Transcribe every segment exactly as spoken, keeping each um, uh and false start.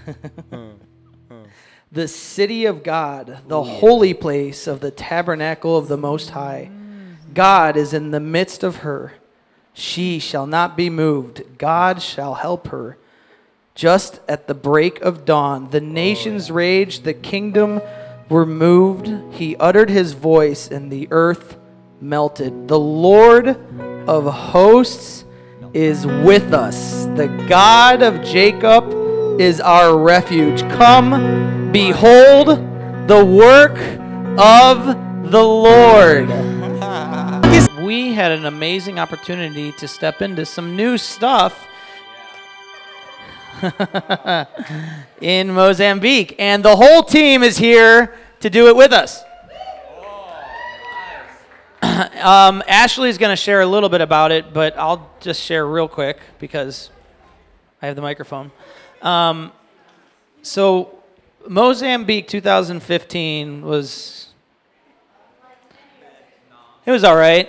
The city of God, the holy place of the tabernacle of the Most High. God is in the midst of her. She shall not be moved. God shall help her. Just at the break of dawn, the nations raged, the kingdom were moved. He uttered his voice, and the earth melted. The Lord of hosts is with us. The God of Jacob is our refuge. Come, behold the work of the Lord. We had an amazing opportunity to step into some new stuff in Mozambique, and the whole team is here to do it with us. um, Ashley is going to share a little bit about it, but I'll just share real quick because I have the microphone. Um, so Mozambique twenty fifteen was, it was all right.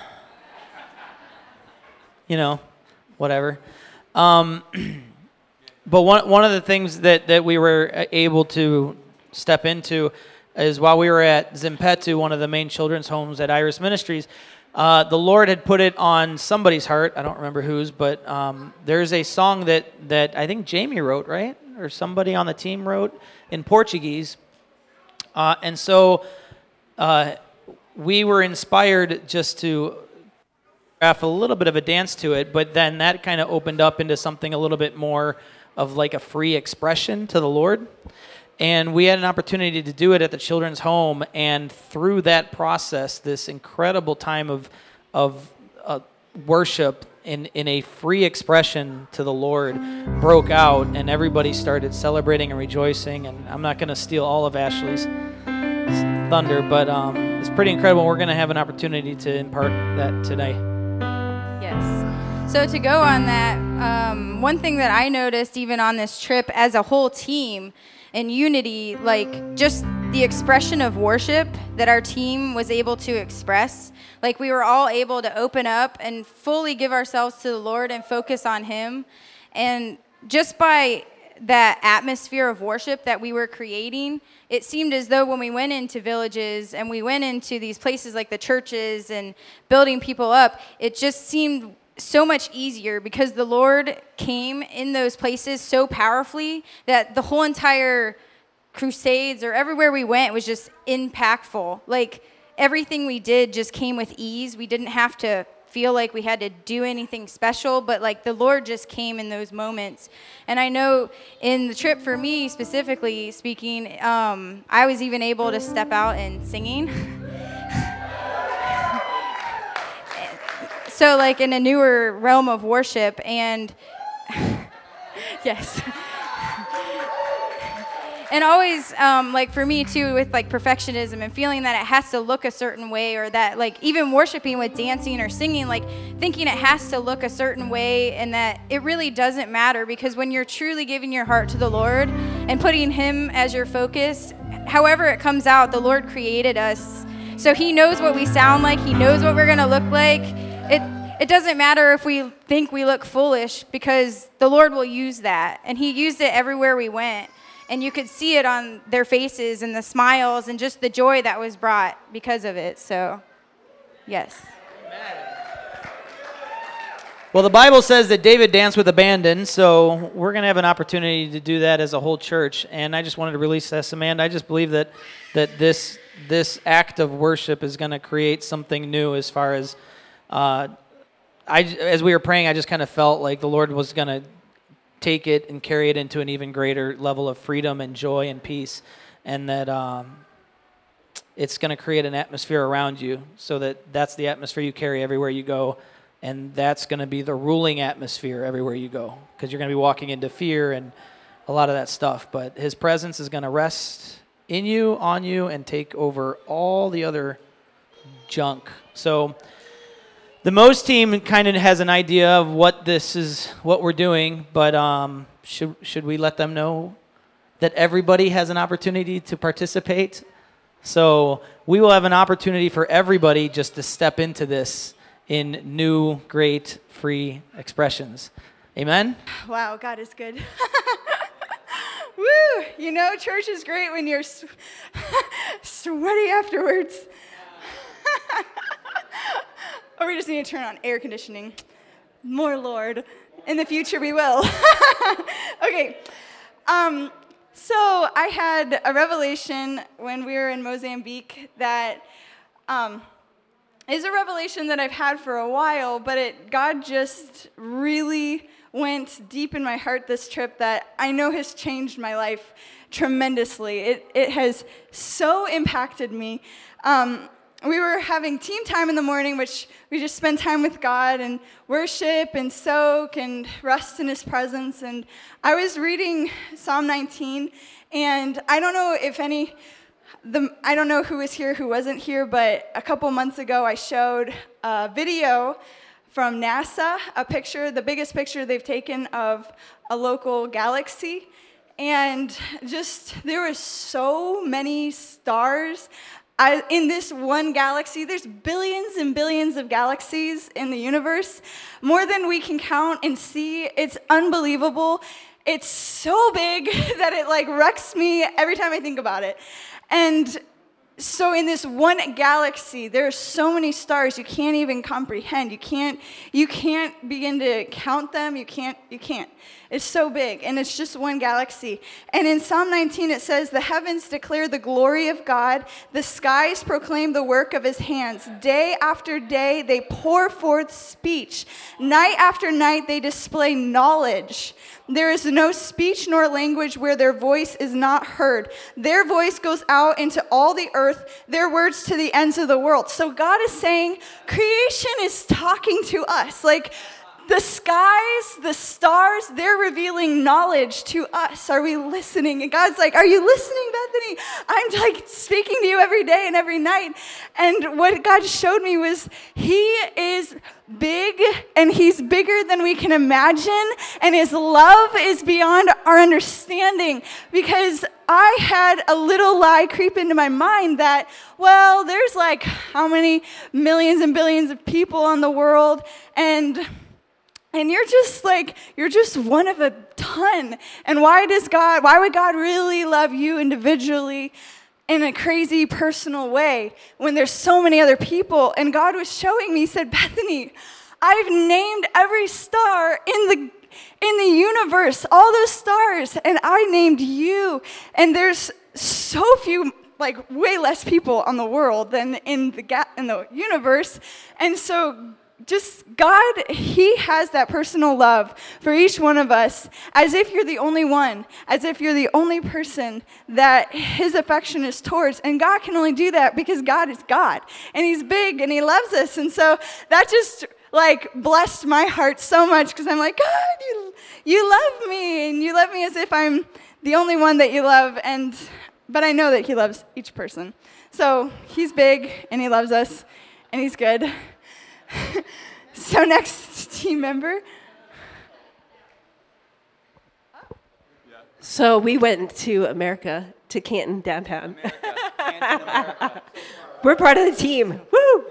You know, whatever. Um, but one one of the things that, that we were able to step into is while we were at Zimpetu, one of the main children's homes at Iris Ministries, uh, the Lord had put it on somebody's heart. I don't remember whose, but um, there's a song that, that I think Jamie wrote, right? Or somebody on the team wrote in Portuguese. Uh, and so uh, we were inspired just to a little bit of a dance to it, but then that kind of opened up into something a little bit more of like a free expression to the Lord. And we had an opportunity to do it at the children's home, and through that process, this incredible time of of uh, worship in, in a free expression to the Lord broke out, and everybody started celebrating and rejoicing. And I'm not going to steal all of Ashley's thunder, but um, it's pretty incredible. We're going to have an opportunity to impart that today. Yes. So to go on that, um, one thing that I noticed even on this trip as a whole team in unity, like just the expression of worship that our team was able to express, like we were all able to open up and fully give ourselves to the Lord and focus on Him. And just by that atmosphere of worship that we were creating, it seemed as though when we went into villages and we went into these places like the churches and building people up, it just seemed so much easier because the Lord came in those places so powerfully that the whole entire crusades or everywhere we went was just impactful. Like everything we did just came with ease. We didn't have to feel like we had to do anything special, but like the Lord just came in those moments. And I know in the trip for me specifically speaking, um, I was even able to step out and singing. So like in a newer realm of worship, and yes. And always, um, like for me too, with like perfectionism and feeling that it has to look a certain way, or that like even worshiping with dancing or singing, like thinking it has to look a certain way, and that it really doesn't matter, because when you're truly giving your heart to the Lord and putting Him as your focus, however it comes out, the Lord created us. So He knows what we sound like. He knows what we're going to look like. It It doesn't matter if we think we look foolish, because the Lord will use that. And He used it everywhere we went. And you could see it on their faces and the smiles and just the joy that was brought because of it. So, yes. Well, the Bible says that David danced with abandon, so we're going to have an opportunity to do that as a whole church. And I just wanted to release this, Amanda. I just believe that that this this act of worship is going to create something new as far as, uh, I, as we were praying, I just kind of felt like the Lord was going to take it and carry it into an even greater level of freedom and joy and peace, and that um, it's going to create an atmosphere around you, so that that's the atmosphere you carry everywhere you go, and that's going to be the ruling atmosphere everywhere you go, because you're going to be walking into fear and a lot of that stuff, but His presence is going to rest in you, on you, and take over all the other junk. So the Mose team kind of has an idea of what this is, what we're doing, but um, should should we let them know that everybody has an opportunity to participate? So we will have an opportunity for everybody just to step into this in new, great, free expressions. Amen? Wow, God is good. Woo! You know, church is great when you're sw- sweaty afterwards. Or we just need to turn on air conditioning. More Lord. In the future, we will. Okay. Um, so I had a revelation when we were in Mozambique that um, is a revelation that I've had for a while, but it God just really went deep in my heart this trip that I know has changed my life tremendously. It it has so impacted me. Um, we were having team time in the morning, which we just spend time with God and worship and soak and rest in His presence. And I was reading Psalm nineteen, and I don't know if any, the I don't know who was here, who wasn't here, but a couple months ago I showed a video from NASA, a picture, the biggest picture they've taken of a local galaxy. And just, there were so many stars. I, in this one galaxy, there's billions and billions of galaxies in the universe, more than we can count and see. It's unbelievable. It's so big that it like wrecks me every time I think about it. And so in this one galaxy, there are so many stars you can't even comprehend. You can't, you can't begin to count them. You can't, you can't. It's so big, and it's just one galaxy. And in Psalm nineteen, it says, "The heavens declare the glory of God. The skies proclaim the work of His hands. Day after day, they pour forth speech. Night after night, they display knowledge. There is no speech nor language where their voice is not heard. Their voice goes out into all the earth, their words to the ends of the world." So God is saying, creation is talking to us. Like, the skies, the stars, they're revealing knowledge to us. Are we listening? And God's like, are you listening, Bethany? I'm like speaking to you every day and every night. And what God showed me was He is big, and He's bigger than we can imagine, and His love is beyond our understanding. Because I had a little lie creep into my mind that, well, there's like how many millions and billions of people on the world, and And you're just like, you're just one of a ton. And why does God, why would God really love you individually in a crazy personal way when there's so many other people? And God was showing me, He said, Bethany, I've named every star in the in the universe, all those stars, and I named you. And there's so few, like way less people on the world than in the ga- in the universe. And so just God, He has that personal love for each one of us, as if you're the only one, as if you're the only person that His affection is towards. And God can only do that because God is God, and He's big, and He loves us. And so that just like blessed my heart so much, because I'm like, God, you, you love me, and you love me as if I'm the only one that you love. And but I know that He loves each person. So He's big, and He loves us, and He's good. So next team member. So we went to America, to Canton downtown. America. Canton, America. We're part of the team. Woo!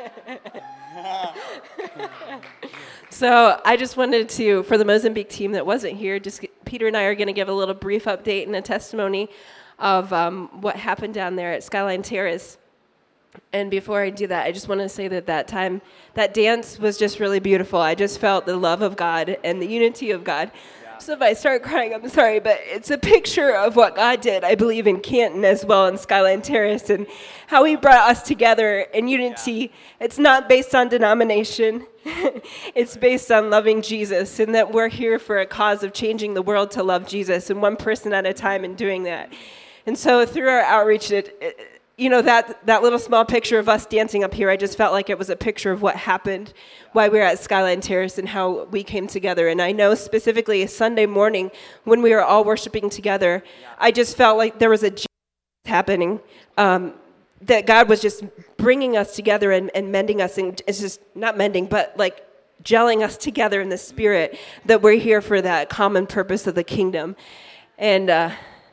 So I just wanted to, for the Mozambique team that wasn't here, just Peter and I are going to give a little brief update and a testimony of um, what happened down there at Skyline Terrace. And before I do that, I just want to say that that time, that dance was just really beautiful. I just felt the love of God and the unity of God. Yeah. So if I start crying, I'm sorry, but it's a picture of what God did, I believe, in Canton as well, in Skyline Terrace, and how He brought us together in unity. Yeah. It's not based on denomination. It's based on loving Jesus, and that we're here for a cause of changing the world to love Jesus, and one person at a time in doing that. And so through our outreach, it, it You know, that, that little small picture of us dancing up here, I just felt like it was a picture of what happened while we were at Skyline Terrace and how we came together. And I know specifically a Sunday morning when we were all worshiping together, I just felt like there was a happening, um, that God was just bringing us together and, and mending us. And it's just not mending, but like gelling us together in the Spirit, that we're here for that common purpose of the kingdom. And uh,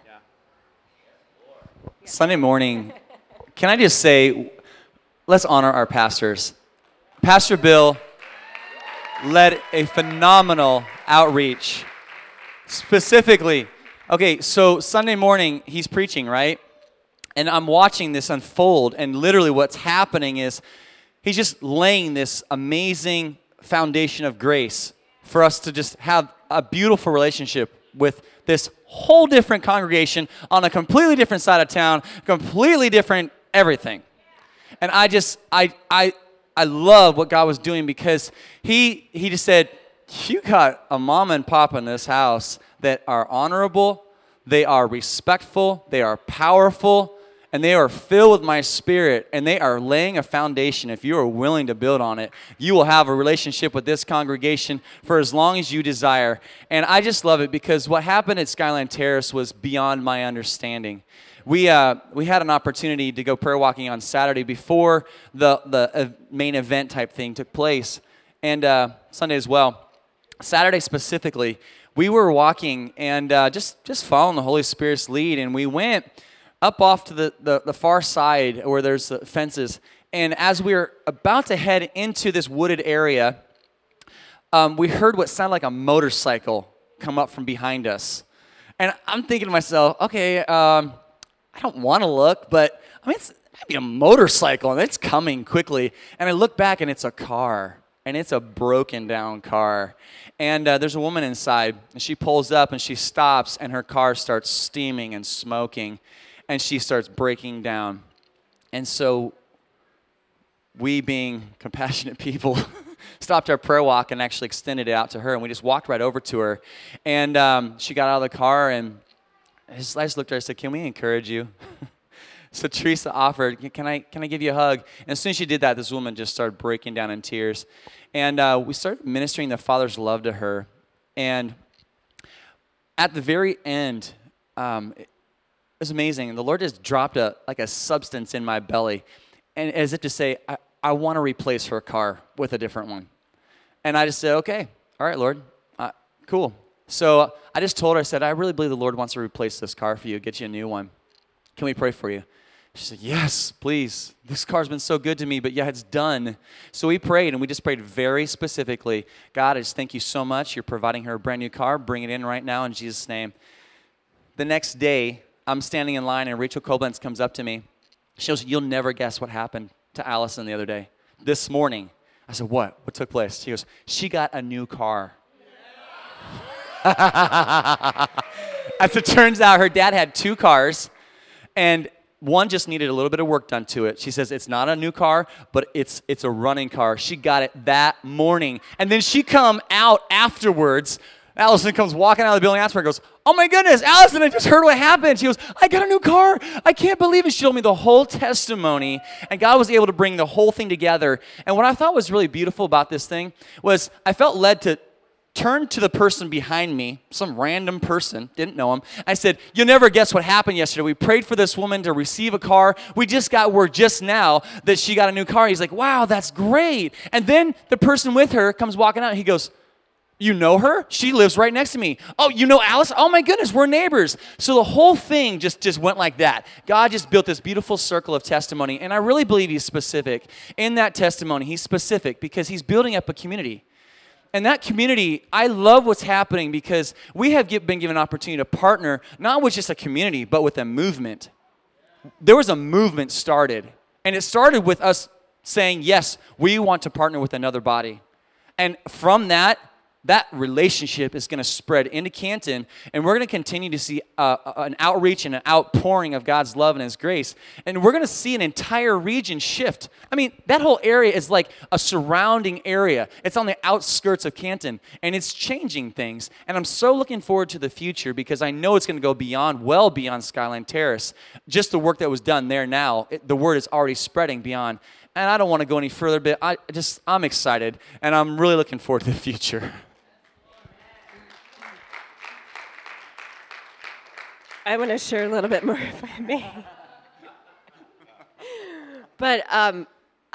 Sunday morning, can I just say, let's honor our pastors. Pastor Bill led a phenomenal outreach, specifically Okay, so Sunday morning, he's preaching, right? And I'm watching this unfold, and literally what's happening is he's just laying this amazing foundation of grace for us to just have a beautiful relationship with this whole different congregation on a completely different side of town, completely different everything. And I just, I, I, I love what God was doing because he, he just said, you got a mom and pop in this house that are honorable, they are respectful, they are powerful, and they are filled with my spirit, and they are laying a foundation. If you are willing to build on it, you will have a relationship with this congregation for as long as you desire. And I just love it because what happened at Skyline Terrace was beyond my understanding. We uh, we had an opportunity to go prayer walking on Saturday before the, the uh, main event type thing took place, and uh, Sunday as well. Saturday specifically, we were walking and uh, just, just following the Holy Spirit's lead, and we went up off to the, the, the far side where there's uh, fences. And as we were about to head into this wooded area, um, we heard what sounded like a motorcycle come up from behind us. And I'm thinking to myself, okay, um, I don't want to look, but I mean, it's maybe a motorcycle, and it's coming quickly. And I look back, and it's a car, and it's a broken down car. And uh, there's a woman inside, and she pulls up, and she stops, and her car starts steaming and smoking. And she starts breaking down. And so we, being compassionate people, stopped our prayer walk and actually extended it out to her. And we just walked right over to her. And um, she got out of the car, and I just, I just looked at her and said, can we encourage you? So Teresa offered, can I can I give you a hug? And as soon as she did that, this woman just started breaking down in tears. And uh, we started ministering the Father's love to her. And at the very end, um, it was amazing. The Lord just dropped a like a substance in my belly, and as if to say, I, I want to replace her car with a different one. And I just said, okay, all right, Lord, uh, cool. So I just told her, I said, I really believe the Lord wants to replace this car for you, get you a new one. Can we pray for you? She said, yes, please. This car's been so good to me, but yeah, it's done. So we prayed, and we just prayed very specifically. God, I just thank you so much. You're providing her a brand new car. Bring it in right now in Jesus' name. The next day, I'm standing in line, and Rachel Koblenz comes up to me. She goes, you'll never guess what happened to Allison the other day. This morning. I said, what? What took place? She goes, she got a new car. As it turns out, her dad had two cars, and one just needed a little bit of work done to it. She says it's not a new car, but it's it's a running car. She got it that morning. And then she come out afterwards. Allison comes walking out of the building after her and goes, oh my goodness, Allison, I just heard what happened. She goes, I got a new car. I can't believe it. She told me the whole testimony, and God was able to bring the whole thing together. And what I thought was really beautiful about this thing was I felt led to turn to the person behind me, some random person, didn't know him. I said, you'll never guess what happened yesterday. We prayed for this woman to receive a car. We just got word just now that she got a new car. He's like, wow, that's great. And then the person with her comes walking out, and he goes, you know her? She lives right next to me. Oh, you know Alice? Oh my goodness, we're neighbors. So the whole thing just, just went like that. God just built this beautiful circle of testimony, and I really believe he's specific. In that testimony, he's specific because he's building up a community. And that community, I love what's happening because we have been given an opportunity to partner, not with just a community, but with a movement. There was a movement started, and it started with us saying, yes, we want to partner with another body. And from that, that relationship is going to spread into Canton, and we're going to continue to see uh, an outreach and an outpouring of God's love and his grace. And we're going to see an entire region shift. I mean, that whole area is like a surrounding area. It's on the outskirts of Canton, and it's changing things. And I'm so looking forward to the future because I know it's going to go beyond, well beyond Skyline Terrace. Just the work that was done there now, it, the word is already spreading beyond. And I don't want to go any further, but I just, I'm excited, and I'm really looking forward to the future. I want to share a little bit more if I may. But um,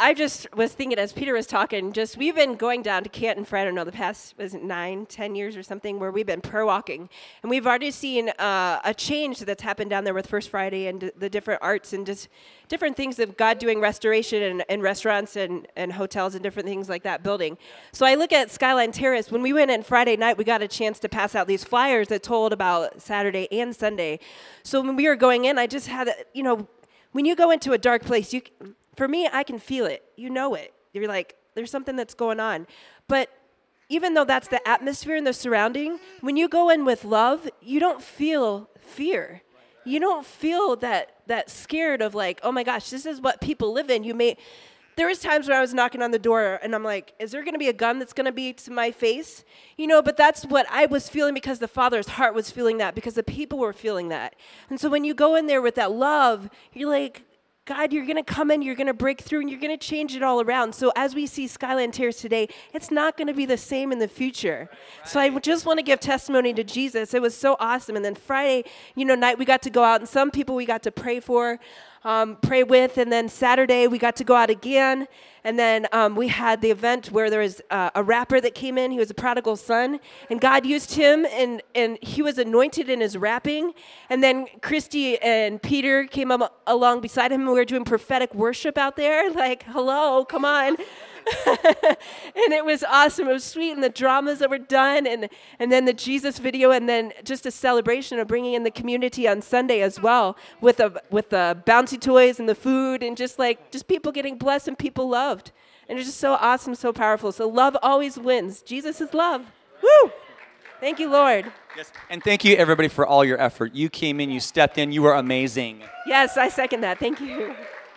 I just was thinking as Peter was talking, just we've been going down to Canton for, I don't know, the past, was it nine, ten years or something, where we've been prayer walking. And we've already seen uh, a change that's happened down there with First Friday and d- the different arts and just different things of God doing restoration and, and restaurants and, and hotels and different things like that building. So I look at Skyline Terrace. When we went in Friday night, we got a chance to pass out these flyers that told about Saturday and Sunday. So when we were going in, I just had, a, you know, when you go into a dark place, you, for me, I can feel it. You know it. You're like, there's something that's going on. But even though that's the atmosphere and the surrounding, when you go in with love, you don't feel fear. You don't feel that that scared of like, oh my gosh, this is what people live in. You may, there was times when I was knocking on the door and I'm like, is there going to be a gun that's going to be to my face? You know, but that's what I was feeling because the Father's heart was feeling that, because the people were feeling that. And so when you go in there with that love, you're like, God, you're going to come in, you're going to break through, and you're going to change it all around. So as we see Skyline Terrace today, it's not going to be the same in the future. So I just want to give testimony to Jesus. It was so awesome. And then Friday, you know, night we got to go out, and some people we got to pray for, um, pray with. And then Saturday we got to go out again. And then um, we had the event where there was uh, a rapper that came in. He was a prodigal son. And God used him, and, and he was anointed in his rapping. And then Christy and Peter came up along beside him, and we were doing prophetic worship out there. Like, hello, come on. And it was awesome. It was sweet. And the dramas that were done, and, and then the Jesus video, and then just a celebration of bringing in the community on Sunday as well with, a, with the bouncy toys and the food, and just like just people getting blessed and people loved. And it's just so awesome, so powerful. So love always wins. Jesus is love. Woo! Thank you, Lord. Yes, and thank you, everybody, for all your effort. You came in, you stepped in, you were amazing. Yes, I second that. Thank you.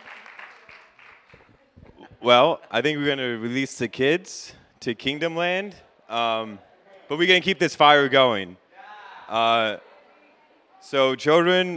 Well, I think we're going to release the kids to Kingdom Land, um, but we're going to keep this fire going. Uh, so children,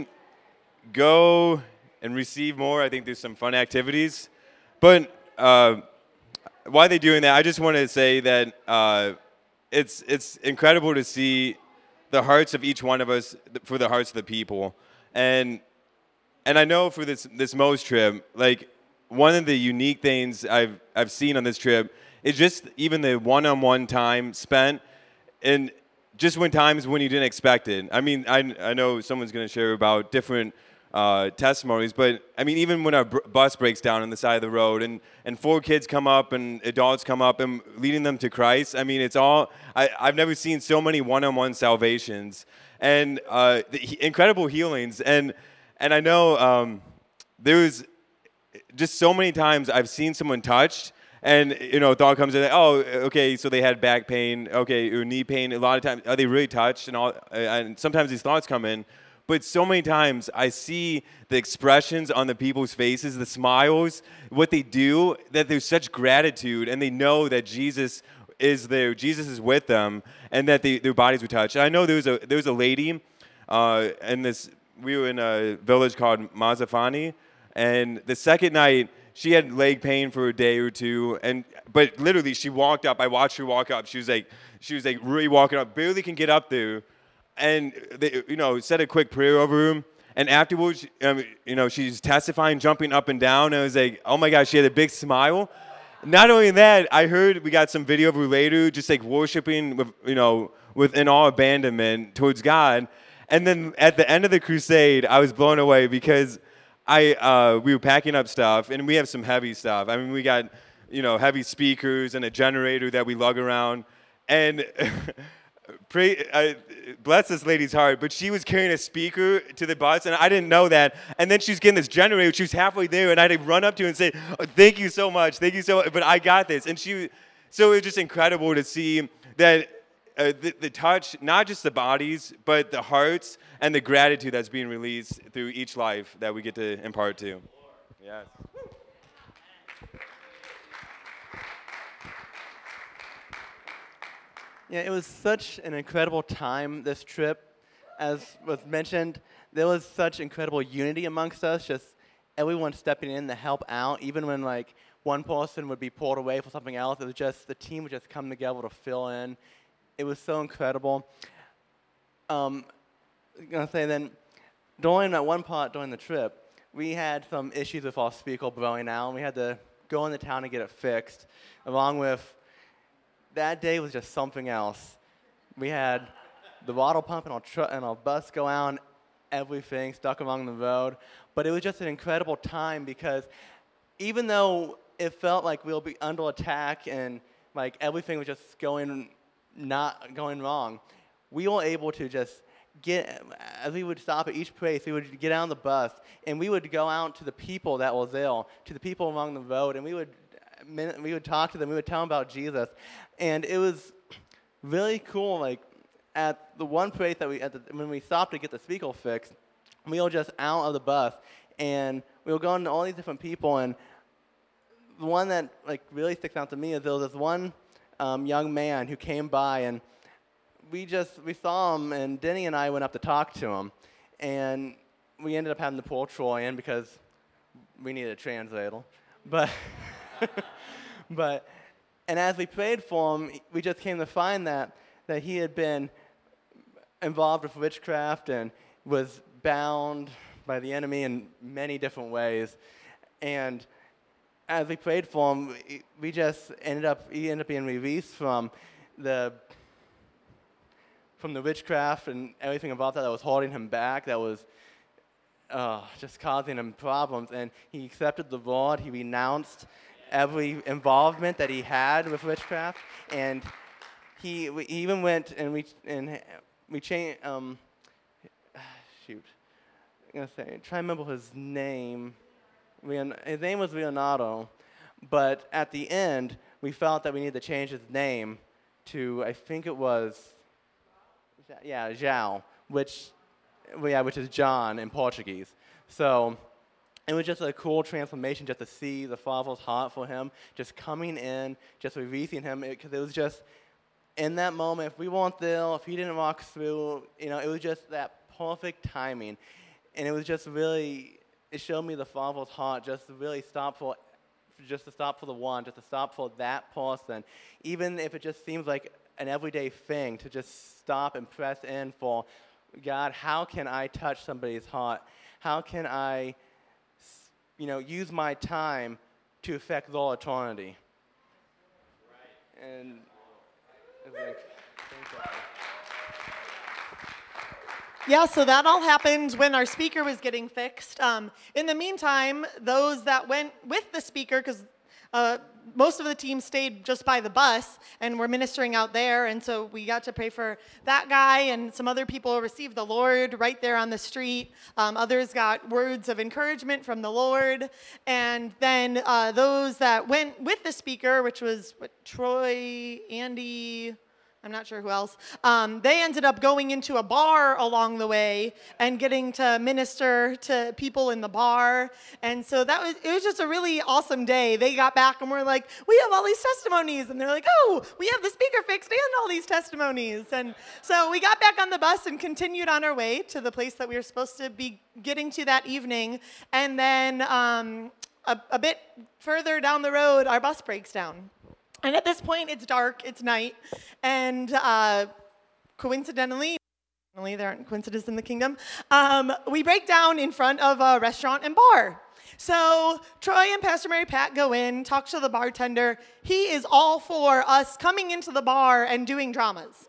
go and receive more. I think there's some fun activities. But uh, while they're doing that, I just want to say that uh, it's it's incredible to see the hearts of each one of us for the hearts of the people. And and I know for this this Mo's trip, like, one of the unique things I've I've seen on this trip is just even the one-on-one time spent, and just when times when you didn't expect it. I mean, I I know someone's going to share about different uh, testimonies, but I mean, even when our br- bus breaks down on the side of the road, and, and four kids come up and adults come up and leading them to Christ. I mean, it's all I, I've never seen so many one-on-one salvations and uh, the he- incredible healings, and and I know um, there was. Just so many times I've seen someone touched, and you know, thought comes in. Oh, okay, so they had back pain, okay, or knee pain. A lot of times, are they really touched? And all, and sometimes these thoughts come in, but so many times I see the expressions on the people's faces, the smiles, what they do. That there's such gratitude, and they know that Jesus is there. Jesus is with them, and that they, their bodies were touched. And I know there was a there was a lady, uh, in this. We were in a village called Mazafani. And the second night, she had leg pain for a day or two, and but literally, she walked up. I watched her walk up. She was like, she was like really walking up, barely can get up there, and they, you know, said a quick prayer over her. And afterwards, um, you know, she's testifying, jumping up and down. And I was like, oh my gosh, she had a big smile. Not only that, I heard we got some video of her later, just like worshiping with, you know, with in all abandonment towards God. And then at the end of the crusade, I was blown away because. I uh, we were packing up stuff, and we have some heavy stuff. I mean, we got, you know, heavy speakers and a generator that we lug around. And pray, uh, bless this lady's heart, but she was carrying a speaker to the bus, and I didn't know that. And then she's getting this generator. She was halfway there, and I had to run up to her and say, oh, "Thank you so much, thank you so much." But I got this, and she. So it was just incredible to see that. Uh, the, the touch, not just the bodies, but the hearts and the gratitude that's being released through each life that we get to impart to. Yes. Yeah, it was such an incredible time, this trip. As was mentioned, there was such incredible unity amongst us, just everyone stepping in to help out, even when like one person would be pulled away for something else. It was just, the team would just come together to fill in. It was so incredible. Um, I was going to say then, during that one part during the trip, we had some issues with our speaker blowing out, and we had to go into town and get it fixed. Along with, that day was just something else. We had the water pump and our, tr- and our bus go out, everything stuck along the road. But it was just an incredible time because even though it felt like we'll be under attack and like everything was just going not going wrong, we were able to just get, as we would stop at each place, we would get on the bus and we would go out to the people that were there, to the people along the road, and we would we would talk to them, we would tell them about Jesus. And it was really cool, like at the one place that we, at the, when we stopped to get the speaker fixed, we were just out of the bus and we were going to all these different people, and the one that like really sticks out to me is there was this one um, young man who came by, and we just, we saw him, and Denny and I went up to talk to him, and we ended up having to pull Troy in because we needed a translator. But, but, and as we prayed for him, we just came to find that, that he had been involved with witchcraft and was bound by the enemy in many different ways. And as we prayed for him, we just ended up, he ended up being released from the from the witchcraft and everything about that that was holding him back, that was uh, just causing him problems. And he accepted the Lord. He renounced every involvement that he had with witchcraft. And he, we even went and we and we changed. Um, shoot, I'm gonna say, try to remember his name. His name was Leonardo, but at the end we felt that we needed to change his name to, I think it was. Yeah, João, which, well, yeah, which is John in Portuguese. So it was just a cool transformation just to see the Father's heart for him, just coming in, just releasing him, because it, it was just, in that moment, if we weren't there, if he didn't walk through, you know, it was just that perfect timing. And it was just really, it showed me the Father's heart just to really stop for, just to stop for the one, just to stop for that person, even if it just seems like an everyday thing, to just stop and press in for, God, how can I touch somebody's heart? How can I, you know, use my time to affect their eternity? Right. And it's like, thank you. Yeah, so that all happened when our speaker was getting fixed. Um, in the meantime, those that went with the speaker, because uh, most of the team stayed just by the bus and were ministering out there, and so we got to pray for that guy, and some other people received the Lord right there on the street. Um, others got words of encouragement from the Lord, and then uh, those that went with the speaker, which was what, Troy, Andy, I'm not sure who else, um, they ended up going into a bar along the way and getting to minister to people in the bar. And so that was, it was just a really awesome day. They got back and were like, we have all these testimonies. And they're like, oh, we have the speaker fixed and all these testimonies. And so we got back on the bus and continued on our way to the place that we were supposed to be getting to that evening. And then um, a, a bit further down the road, our bus breaks down. And at this point, it's dark, it's night, and uh, coincidentally, there aren't coincidences in the kingdom, um, we break down in front of a restaurant and bar. So Troy and Pastor Mary Pat go in, talk to the bartender. He is all for us coming into the bar and doing dramas.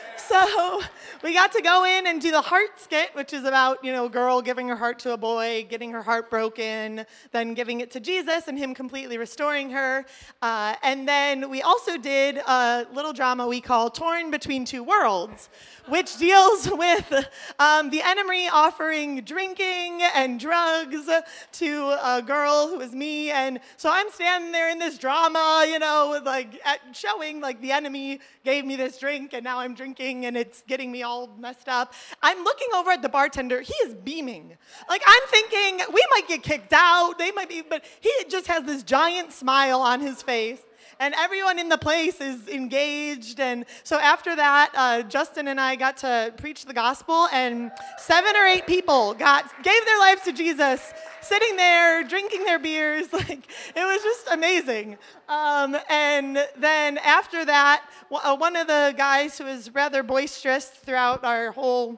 So we got to go in and do the heart skit, which is about, you know, a girl giving her heart to a boy, getting her heart broken, then giving it to Jesus and him completely restoring her. Uh, and then we also did a little drama we call Torn Between Two Worlds, which deals with um, the enemy offering drinking and drugs to a girl who is me. And so I'm standing there in this drama, you know, with like at showing like the enemy gave me this drink and now I'm drinking and it's getting me all messed up. I'm looking over at the bartender. He is beaming. Like I'm thinking we might get kicked out. They might be, but he just has this giant smile on his face. And everyone in the place is engaged. And so after that, uh, Justin and I got to preach the gospel, and seven or eight people got gave their lives to Jesus, sitting there, drinking their beers. Like, it was just amazing. Um, and then after that, w- uh, one of the guys who was rather boisterous throughout our whole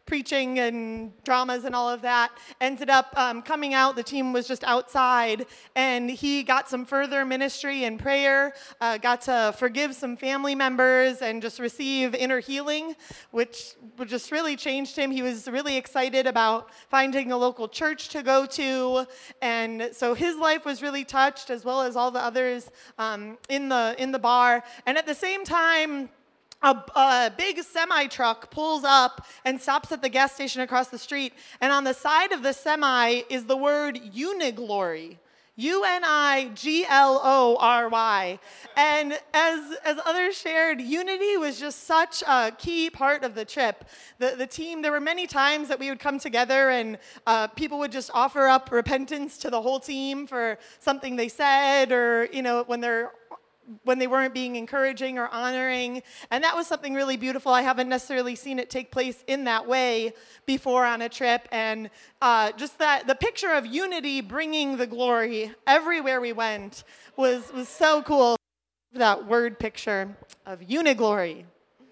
preaching and dramas and all of that, ended up um, coming out. The team was just outside, and he got some further ministry and prayer, uh, got to forgive some family members and just receive inner healing, which just really changed him. He was really excited about finding a local church to go to, and so his life was really touched, as well as all the others um, in the in the bar. And at the same time, A, a big semi-truck pulls up and stops at the gas station across the street, and on the side of the semi is the word Uniglory. U N I G L O R Y. And as as others shared, unity was just such a key part of the trip. The, the team, there were many times that we would come together and uh, people would just offer up repentance to the whole team for something they said, or, you know, when they're when they weren't being encouraging or honoring. And that was something really beautiful. I haven't necessarily seen it take place in that way before on a trip. And uh, just that the picture of unity bringing the glory everywhere we went was, was so cool. That word picture of uniglory.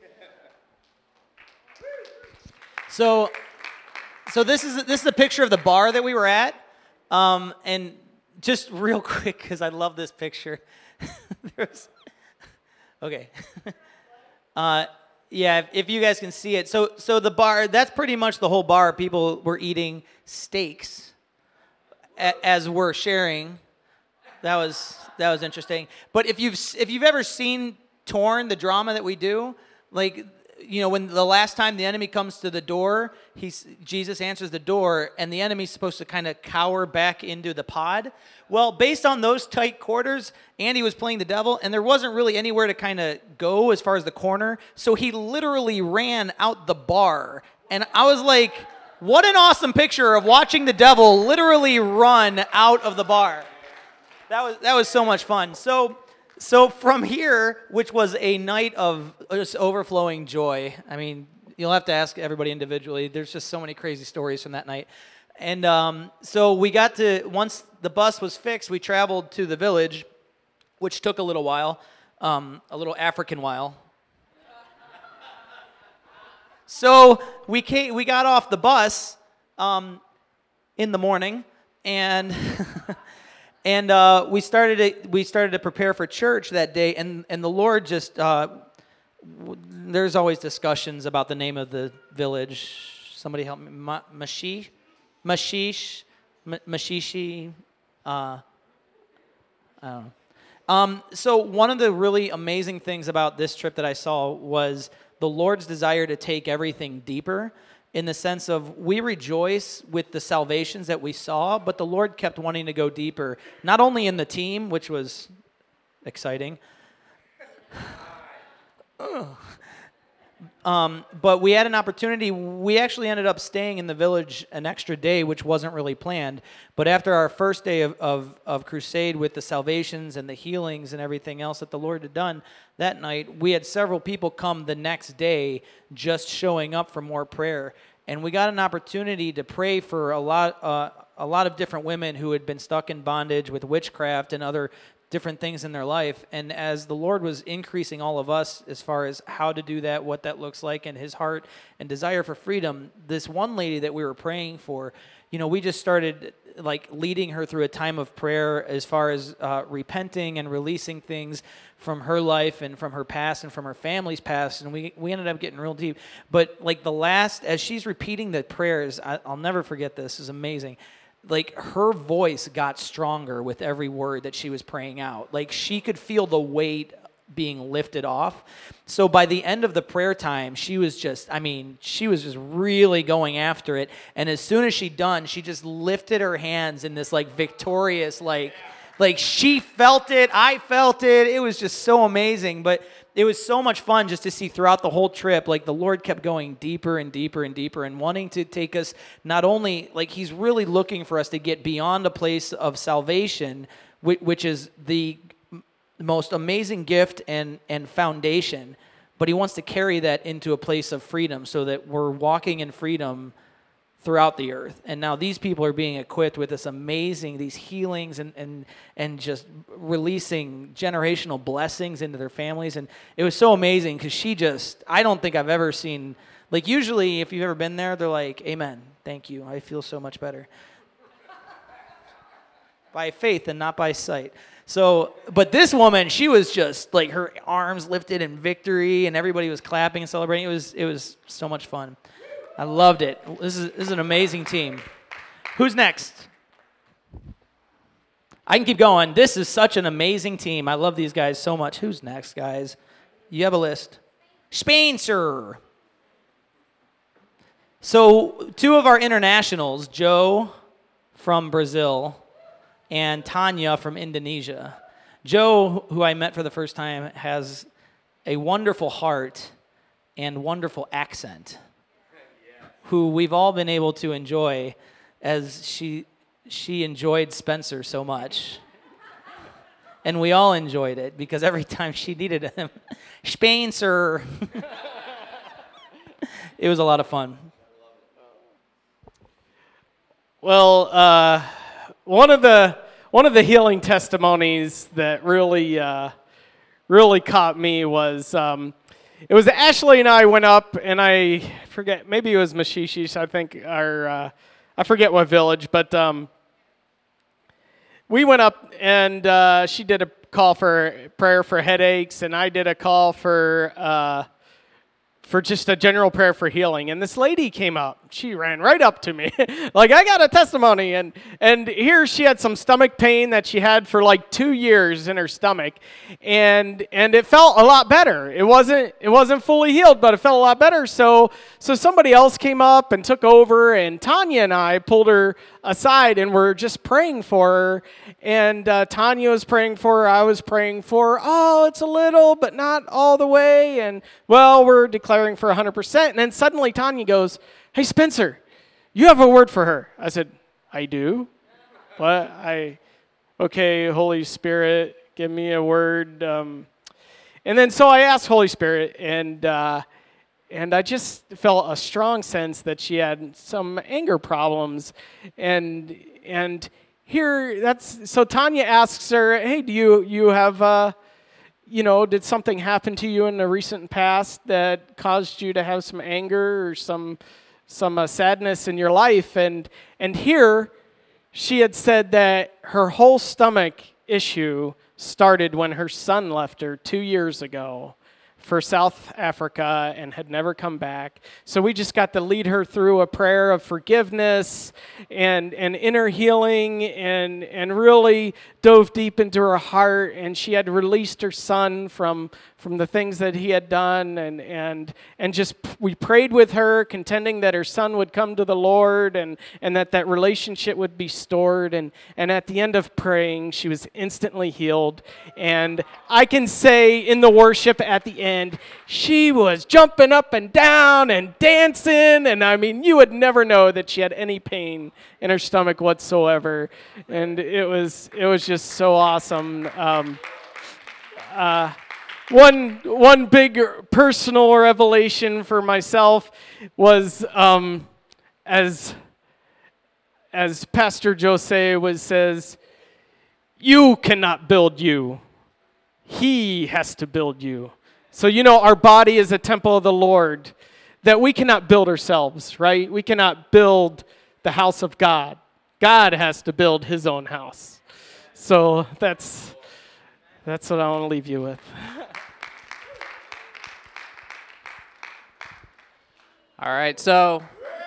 So, so this is this is a picture of the bar that we were at, um, and just real quick, because I love this picture. There's, okay. uh, yeah, if, if you guys can see it. So, so the bar, that's pretty much the whole bar. People were eating steaks a, as we're sharing. That was that was interesting. But if you've if you've ever seen Torn, the drama that we do, like, you know, when the last time the enemy comes to the door, he's, Jesus answers the door, and the enemy's supposed to kind of cower back into the pod. Well, based on those tight quarters, Andy was playing the devil, and there wasn't really anywhere to kind of go as far as the corner, so he literally ran out the bar. And I was like, what an awesome picture of watching the devil literally run out of the bar. That was that was so much fun. So... So from here, which was a night of just overflowing joy. I mean, you'll have to ask everybody individually. There's just so many crazy stories from that night. And um, so we got to, once the bus was fixed, we traveled to the village, which took a little while, um, a little African while. So we came, we got off the bus um, in the morning, and... And uh, we started to, we started to prepare for church that day, and, and the Lord just, uh, w- there's always discussions about the name of the village. Somebody help me. Ma- Mashish? Mashish? M- Mashishi? Uh, I don't know. Um, so one of the really amazing things about this trip that I saw was the Lord's desire to take everything deeper, in the sense of we rejoice with the salvations that we saw, but the Lord kept wanting to go deeper, not only in the team, which was exciting, um, but we had an opportunity. We actually ended up staying in the village an extra day, which wasn't really planned. But after our first day of, of, of crusade with the salvations and the healings and everything else that the Lord had done that night, we had several people come the next day just showing up for more prayer. And we got an opportunity to pray for a lot, uh, a lot of different women who had been stuck in bondage with witchcraft and other different things in their life. And as the Lord was increasing all of us as far as how to do that, what that looks like, and his heart and desire for freedom, this one lady that we were praying for, you know, we just started like leading her through a time of prayer as far as uh, repenting and releasing things from her life and from her past and from her family's past. And we, we ended up getting real deep. But like the last, as she's repeating the prayers, I, I'll never forget this. This is amazing. Like her voice got stronger with every word that she was praying out. Like she could feel the weight being lifted off. So by the end of the prayer time, she was just, I mean, she was just really going after it. And as soon as she done, she just lifted her hands in this like victorious, like, like she felt it, I felt it. It was just so amazing. But it was so much fun just to see throughout the whole trip, like the Lord kept going deeper and deeper and deeper and wanting to take us not only, like he's really looking for us to get beyond a place of salvation, which is the most amazing gift and, and foundation, but he wants to carry that into a place of freedom so that we're walking in freedom throughout the earth. And now these people are being equipped with this amazing, these healings and, and, and just releasing generational blessings into their families. And it was so amazing because she just, I don't think I've ever seen Like usually, if you've ever been there, they're like, "Amen, thank you, I feel so much better." By faith and not by sight. So, but this woman, she was just like her arms lifted in victory, and everybody was clapping and celebrating. It was it was so much fun. I loved it. This is this is an amazing team. Who's next? I can keep going. This is such an amazing team. I love these guys so much. Who's next, guys? You have a list. Spencer. So, two of our internationals, Joe from Brazil and Tanya from Indonesia. Joe, who I met for the first time, has a wonderful heart and wonderful accent, who we've all been able to enjoy as she she enjoyed Spencer so much. And we all enjoyed it because every time she needed him, Spencer. It was a lot of fun. Well, uh, one of the one of the healing testimonies that really uh, really caught me was um, it was Ashley and I went up, and I forget, maybe it was Mashishish, I think, or uh, I forget what village, but um, we went up, and uh, she did a call for prayer for headaches, and I did a call for uh, for just a general prayer for healing. And this lady came up. She ran right up to me. Like, I got a testimony. And and here she had some stomach pain that she had for like two years in her stomach. And and it felt a lot better. It wasn't it wasn't fully healed, but it felt a lot better. So so somebody else came up and took over, and Tanya and I pulled her aside and we're just praying for her. And uh, Tanya was praying for her. I was praying for her. Oh, it's a little, but not all the way. And, well, we're declaring for one hundred percent. And then suddenly Tanya goes, "Hey, Spencer, you have a word for her." I said, "I do? What? I, okay, Holy Spirit, give me a word." Um, and then so I asked Holy Spirit, and uh, and I just felt a strong sense that she had some anger problems. And and here, that's, so Tanya asks her, "Hey, do you, you have, uh, you know, did something happen to you in the recent past that caused you to have some anger or some some uh, sadness in your life?" And and here, she had said that her whole stomach issue started when her son left her two years ago for South Africa and had never come back. So we just got to lead her through a prayer of forgiveness and, and inner healing, and, and really dove deep into her heart. And she had released her son from, from the things that he had done. And, and, and just we prayed with her, contending that her son would come to the Lord, and, and that that relationship would be stored. And, and at the end of praying, she was instantly healed. And I can say in the worship at the end, she was jumping up and down and dancing. And I mean, you would never know that she had any pain in her stomach whatsoever. And it was it was just so awesome. Um, uh, one one big personal revelation for myself was um, as as Pastor Jose was says, "You cannot build you. He has to build you." So, you know, our body is a temple of the Lord, that we cannot build ourselves, right? We cannot build the house of God. God has to build his own house. So that's that's what I want to leave you with. All right, so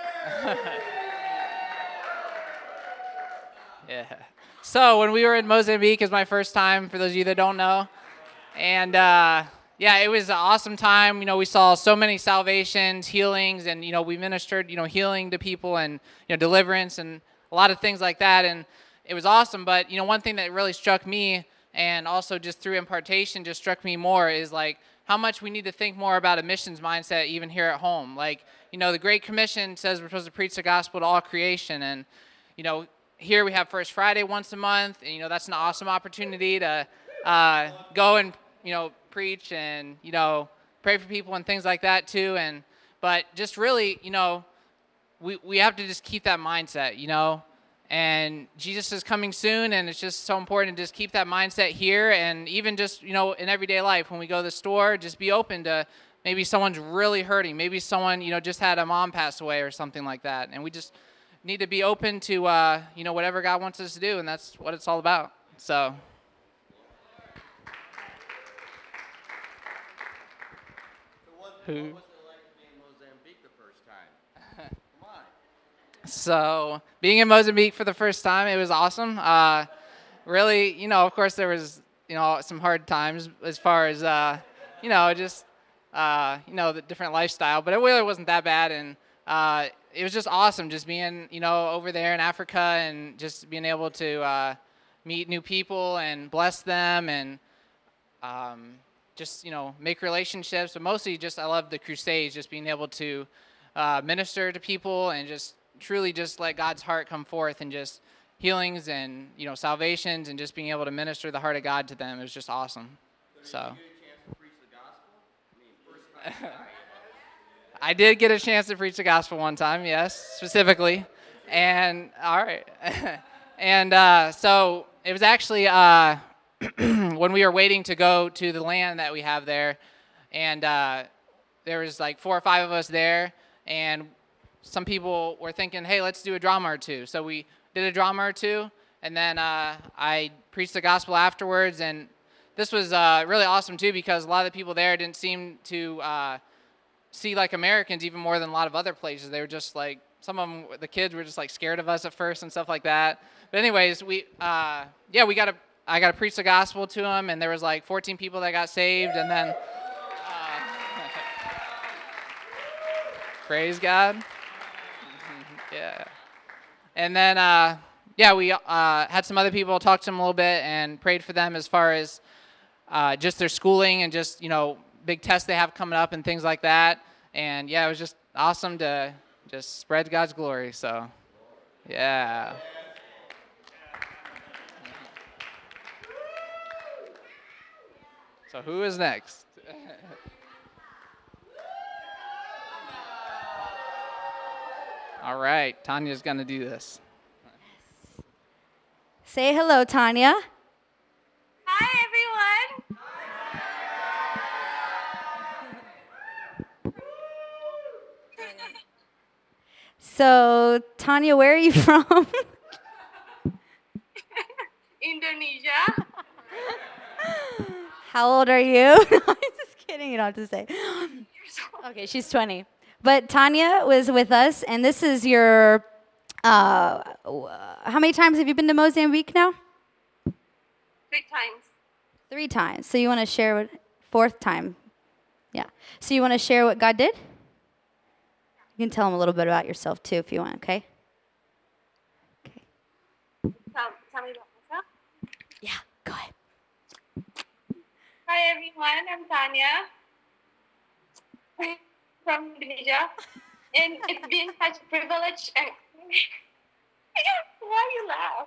yeah. So when we were in Mozambique, is my first time, for those of you that don't know. And uh, yeah, it was an awesome time. You know, we saw so many salvations, healings, and, you know, we ministered, you know, healing to people and, you know, deliverance and a lot of things like that. And it was awesome. But, you know, one thing that really struck me, and also just through impartation just struck me more, is like how much we need to think more about a missions mindset even here at home. Like, you know, the Great Commission says we're supposed to preach the gospel to all creation. And, you know, here we have First Friday once a month. And, you know, that's an awesome opportunity to uh, go and, you know, preach and, you know, pray for people and things like that too. And, but just really, you know, we, we have to just keep that mindset, you know, and Jesus is coming soon, and it's just so important to just keep that mindset here. And even just, you know, in everyday life, when we go to the store, just be open to maybe someone's really hurting. Maybe someone, you know, just had a mom pass away or something like that. And we just need to be open to, uh, you know, whatever God wants us to do, and that's what it's all about. So. Who? So being in Mozambique for the first time, it was awesome. Uh, really, you know, of course there was, you know, some hard times as far as, uh, you know, just, uh, you know, the different lifestyle, but it really wasn't that bad. And uh, it was just awesome just being, you know, over there in Africa and just being able to uh, meet new people and bless them and um, just, you know, make relationships. But mostly just I love the crusades, just being able to uh, minister to people and just truly just let God's heart come forth and just healings and, you know, salvations and just being able to minister the heart of God to them. It was just awesome. So. I did get a chance to preach the gospel one time, yes, specifically. And, all right. and uh, so it was actually uh, when we were waiting to go to the land that we have there, and uh, there was like four or five of us there, and some people were thinking, hey, let's do a drama or two. So we did a drama or two, and then uh, I preached the gospel afterwards. And this was uh, really awesome, too, because a lot of the people there didn't seem to uh, see like Americans even more than a lot of other places. They were just like, some of them, the kids were just like scared of us at first and stuff like that. But anyways, we, uh, yeah, we got to, I got to preach the gospel to them, and there was like fourteen people that got saved, and then, uh, praise God. Yeah. And then, uh, yeah, we uh, had some other people, talked to them a little bit and prayed for them as far as uh, just their schooling and just, you know, big tests they have coming up and things like that. And, yeah, it was just awesome to just spread God's glory. So, yeah. So who is next? All right, Tanya's going to do this. Say hello, Tanya. Hi, everyone. So, Tanya, where are you from? Indonesia. How old are you? No, I'm just kidding. You don't have to say. Okay, she's twenty. But Tanya was with us, and this is your, uh, how many times have you been to Mozambique now? Three times. Three times. So you want to share what, fourth time? Yeah. So you want to share what God did? You can tell them a little bit about yourself, too, if you want, okay? Okay. Tell, tell me about myself. Yeah, go ahead. Hi, everyone. I'm Tanya from Indonesia, and it's been such a privilege. And why you laugh?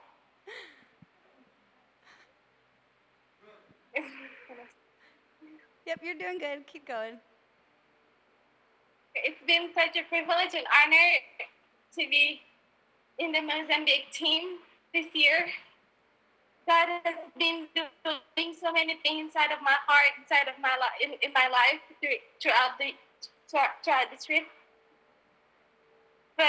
Yep, you're doing good. Keep going. It's been such a privilege and honor to be in the Mozambique team this year. God has been doing so many things inside of my heart, inside of my life, in, in my life throughout the throughout the trip. But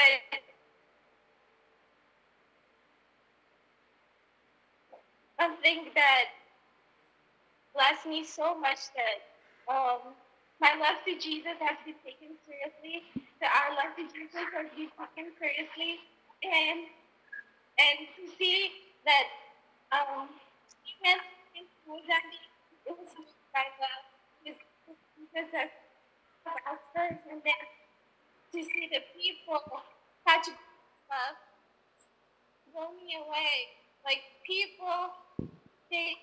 something that blessed me so much that um, my love to Jesus has been taken seriously, that our love to Jesus has been taken seriously, and and to see that um, even in Mozambique, it was my love, because of our first, and then to see the people touch love blow me away. Like people, they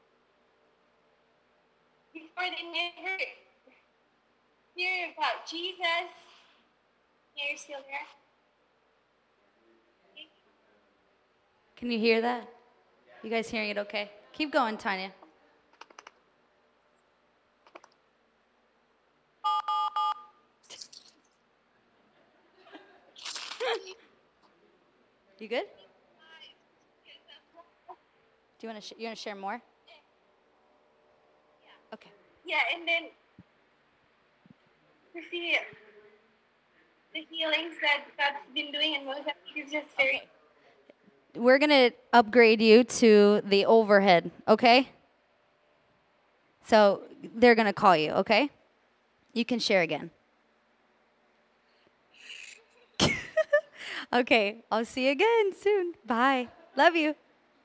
before they never hear about Jesus. Yeah, you're still there. Can you hear that? You guys hearing it okay? Keep going, Tanya. You good? Do you want to sh- you want to share more? Okay. Yeah, and then to see the healings that God's been doing in Mozambique is just very. We're going to upgrade you to the overhead, okay? So they're going to call you, okay? You can share again. Okay, I'll see you again soon. Bye. Love you.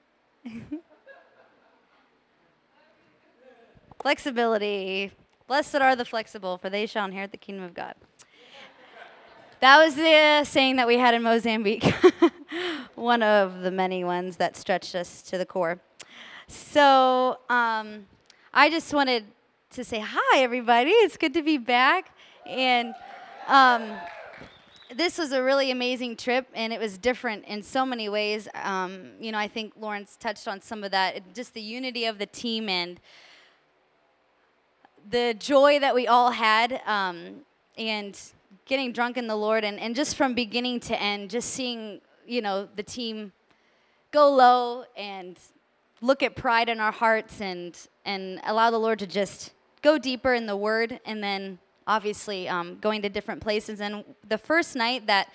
Flexibility. Blessed are the flexible, for they shall inherit the kingdom of God. That was the saying that we had in Mozambique. One of the many ones that stretched us to the core. So um, I just wanted to say hi, everybody. It's good to be back. And um, this was a really amazing trip, and it was different in so many ways. Um, you know, I think Lawrence touched on some of that. It, just the unity of the team and the joy that we all had, um, and getting drunk in the Lord, and, and just from beginning to end, just seeing, you know, the team go low and look at pride in our hearts and and allow the Lord to just go deeper in the Word, and then obviously um, going to different places. And the first night that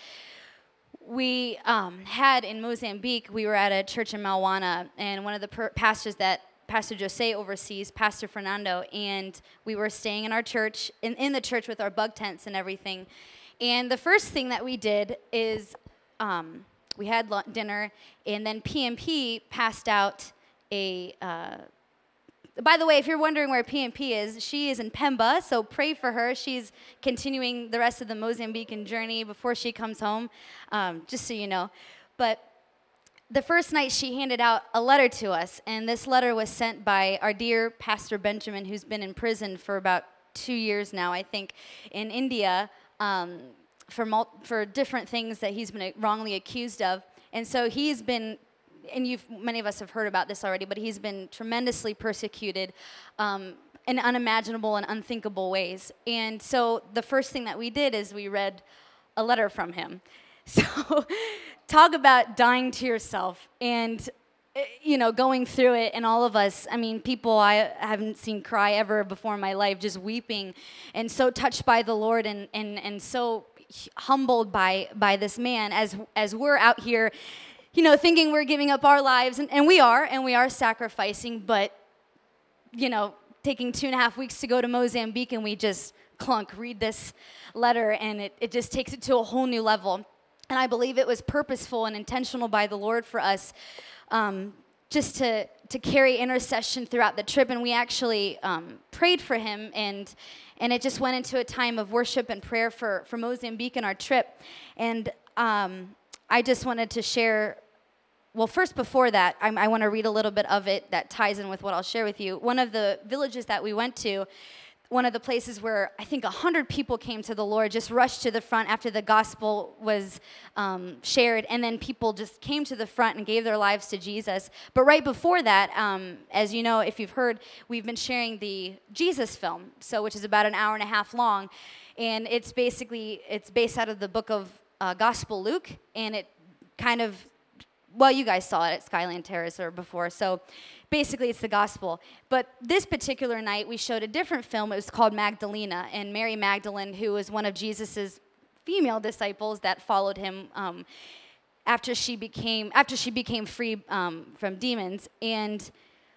we um, had in Mozambique, we were at a church in Malwana, and one of the per- pastors that Pastor Jose oversees, Pastor Fernando, and we were staying in our church, in, in the church with our bug tents and everything. And the first thing that we did is um, we had lunch, dinner, and then P M P passed out a, uh, by the way, if you're wondering where P M P is, she is in Pemba, so pray for her. She's continuing the rest of the Mozambican journey before she comes home, um, just so you know. But the first night she handed out a letter to us, and this letter was sent by our dear Pastor Benjamin, who's been in prison for about two years now, I think, in India, um, for mul- for different things that he's been wrongly accused of. And so he's been, and you've many of us have heard about this already, but he's been tremendously persecuted um, in unimaginable and unthinkable ways. And so the first thing that we did is we read a letter from him. So talk about dying to yourself and, you know, going through it. And all of us, I mean, people I haven't seen cry ever before in my life, just weeping and so touched by the Lord, and, and, and so humbled by by this man as as we're out here, you know, thinking we're giving up our lives. And, and we are, and we are sacrificing. But, you know, taking two and a half weeks to go to Mozambique, and we just clunk, read this letter, and it, it just takes it to a whole new level. And I believe it was purposeful and intentional by the Lord for us um, just to, to carry intercession throughout the trip. And we actually um, prayed for him, and and it just went into a time of worship and prayer for, for Mozambique and our trip. And um, I just wanted to share, well, first before that, I, I want to read a little bit of it that ties in with what I'll share with you. One of the villages that we went to, one of the places where I think one hundred people came to the Lord, just rushed to the front after the gospel was um, shared, and then people just came to the front and gave their lives to Jesus. But right before that, um, as you know, if you've heard, we've been sharing the Jesus film, so which is about an hour and a half long, and it's basically, it's based out of the book of uh, Gospel Luke, and it kind of, well, you guys saw it at Skyline Terrace or before, so basically it's the gospel. But this particular night, we showed a different film. It was called Magdalena, and Mary Magdalene, who was one of Jesus's female disciples that followed him um, after she became after she became free um, from demons. And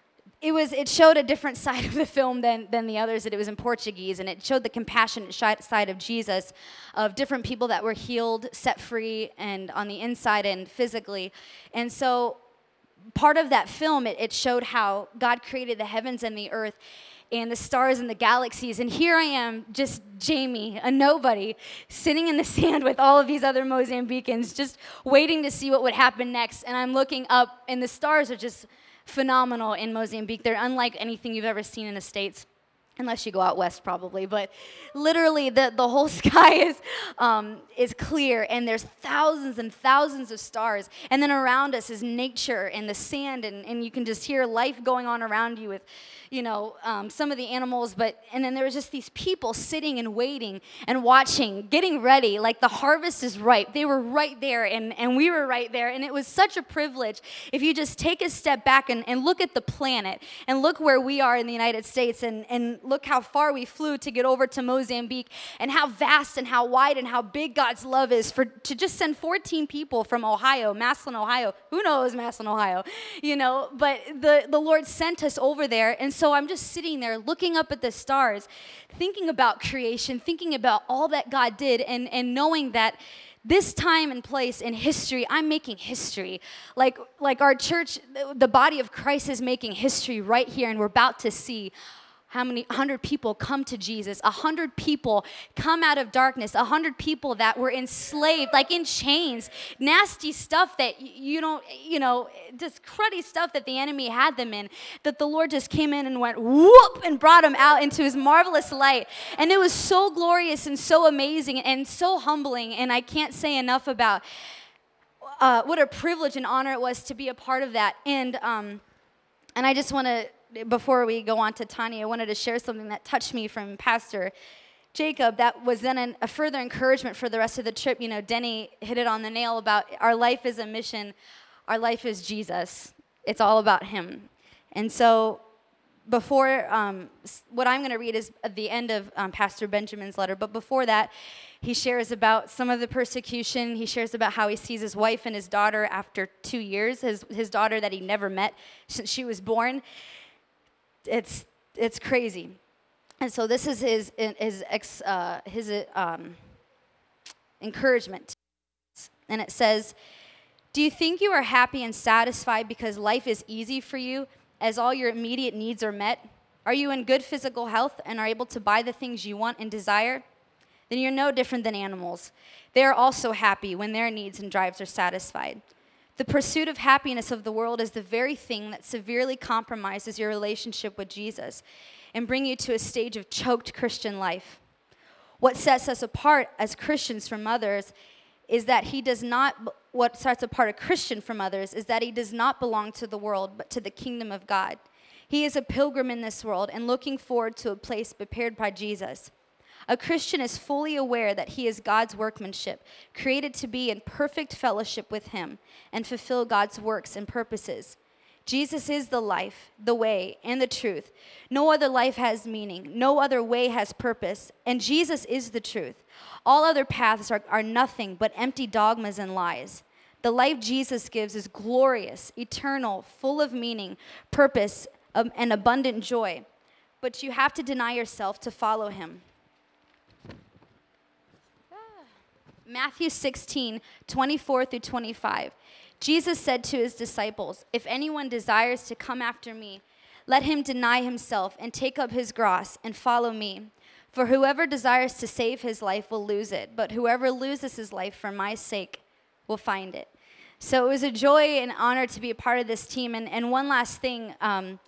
it was it showed a different side of the film than than the others. That it was in Portuguese, and it showed the compassionate side of Jesus, of different people that were healed, set free, and on the inside and physically. And so part of that film, it, it showed how God created the heavens and the earth and the stars and the galaxies. And here I am, just Jamie, a nobody, sitting in the sand with all of these other Mozambicans, just waiting to see what would happen next. And I'm looking up, and the stars are just phenomenal in Mozambique. They're unlike anything you've ever seen in the States. Unless you go out west, probably. But literally, the, the whole sky is um, is clear, and there's thousands and thousands of stars. And then around us is nature and the sand, and, and you can just hear life going on around you with, you know, um, some of the animals. But and then there was just these people sitting and waiting and watching, getting ready. Like the harvest is ripe. They were right there, and, and we were right there. And it was such a privilege if you just take a step back and, and look at the planet and look where we are in the United States, and, and look how far we flew to get over to Mozambique, and how vast and how wide and how big God's love is for to just send fourteen people from Ohio, Massillon, Ohio. Who knows Massillon, Ohio? You know, but the, the Lord sent us over there, and so I'm just sitting there looking up at the stars, thinking about creation, thinking about all that God did, and, and knowing that this time and place in history, I'm making history. Like, like our church, the body of Christ is making history right here, and we're about to see how many hundred people come to Jesus, a hundred people come out of darkness, a hundred people that were enslaved, like in chains, nasty stuff that you don't, you know, just cruddy stuff that the enemy had them in, that the Lord just came in and went whoop and brought them out into his marvelous light. And it was so glorious and so amazing and so humbling, and I can't say enough about uh, what a privilege and honor it was to be a part of that. And, um, and I just want to, before we go on to Tanya, I wanted to share something that touched me from Pastor Jacob that was then an, a further encouragement for the rest of the trip. You know, Denny hit it on the nail about our life is a mission. Our life is Jesus. It's all about him. And so before, um, what I'm going to read is at the end of um, Pastor Benjamin's letter, but before that, he shares about some of the persecution. He shares about how he sees his wife and his daughter after two years, his, his daughter that he never met since she was born. It's it's crazy, and so this is his his ex, uh, his um, encouragement, and it says, "Do you think you are happy and satisfied because life is easy for you, as all your immediate needs are met? Are you in good physical health and are able to buy the things you want and desire? Then you're no different than animals. They are also happy when their needs and drives are satisfied. The pursuit of happiness of the world is the very thing that severely compromises your relationship with Jesus and bring you to a stage of choked Christian life. What sets us apart as Christians from others is that he does not, what sets apart a Christian from others is that he does not belong to the world, but to the kingdom of God. He is a pilgrim in this world and looking forward to a place prepared by Jesus. A Christian is fully aware that he is God's workmanship, created to be in perfect fellowship with him and fulfill God's works and purposes. Jesus is the life, the way, and the truth. No other life has meaning. No other way has purpose. And Jesus is the truth. All other paths are, are nothing but empty dogmas and lies. The life Jesus gives is glorious, eternal, full of meaning, purpose, um, and abundant joy. But you have to deny yourself to follow him. Matthew sixteen, twenty-four through twenty-five. Jesus said to his disciples, "If anyone desires to come after me, let him deny himself and take up his cross and follow me. For whoever desires to save his life will lose it, but whoever loses his life for my sake will find it." So it was a joy and honor to be a part of this team. And, and one last thing, um,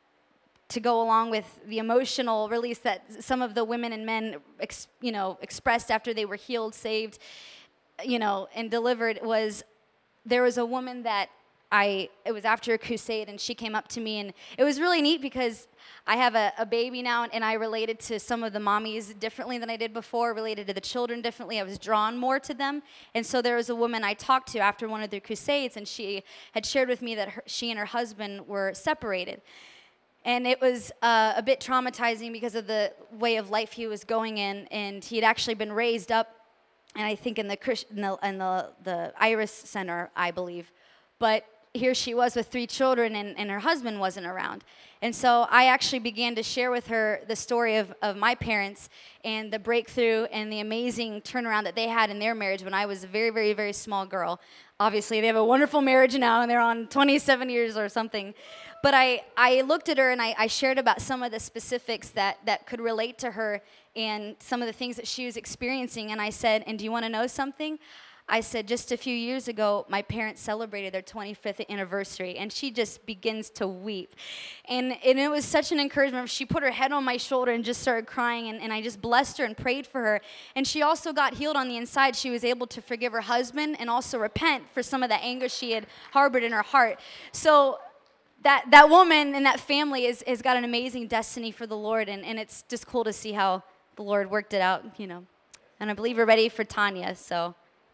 to go along with the emotional release that some of the women and men, ex, you know, expressed after they were healed, saved, you know, and delivered, was there was a woman that I, it was after a crusade, and she came up to me, and it was really neat because I have a, a baby now, and I related to some of the mommies differently than I did before, related to the children differently. I was drawn more to them. And so there was a woman I talked to after one of the crusades, and she had shared with me that her, she and her husband were separated. And it was uh, a bit traumatizing because of the way of life he was going in, and he had actually been raised up, and I think in the in the, in the, the Iris Center, I believe. But here she was with three children, and, and her husband wasn't around. And so I actually began to share with her the story of, of my parents and the breakthrough and the amazing turnaround that they had in their marriage when I was a very, very, very small girl. Obviously, they have a wonderful marriage now, and they're on twenty-seven years or something. But I, I looked at her, and I, I shared about some of the specifics that, that could relate to her and some of the things that she was experiencing. And I said, "And do you want to know something?" I said, "Just a few years ago, my parents celebrated their twenty-fifth anniversary," and she just begins to weep. And, and it was such an encouragement. She put her head on my shoulder and just started crying, and, and I just blessed her and prayed for her. And she also got healed on the inside. She was able to forgive her husband and also repent for some of the anger she had harbored in her heart. So that that woman and that family is, has got an amazing destiny for the Lord, and, and it's just cool to see how the Lord worked it out, you know. And I believe we're ready for Tanya, so...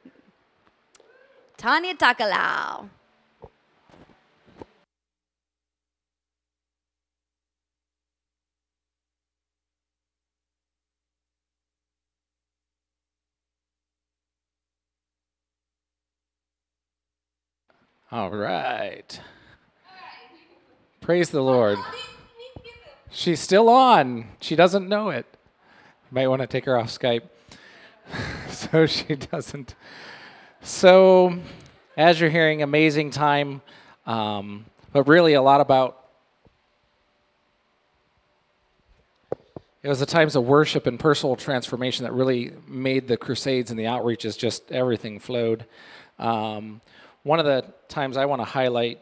Tanya Takalau. All right. Praise the Lord. She's still on. She doesn't know it. You might want to take her off Skype so she doesn't. So, as you're hearing, amazing time, um, but really a lot about. It was the times of worship and personal transformation that really made the crusades and the outreaches, just everything flowed. Um, one of the times I want to highlight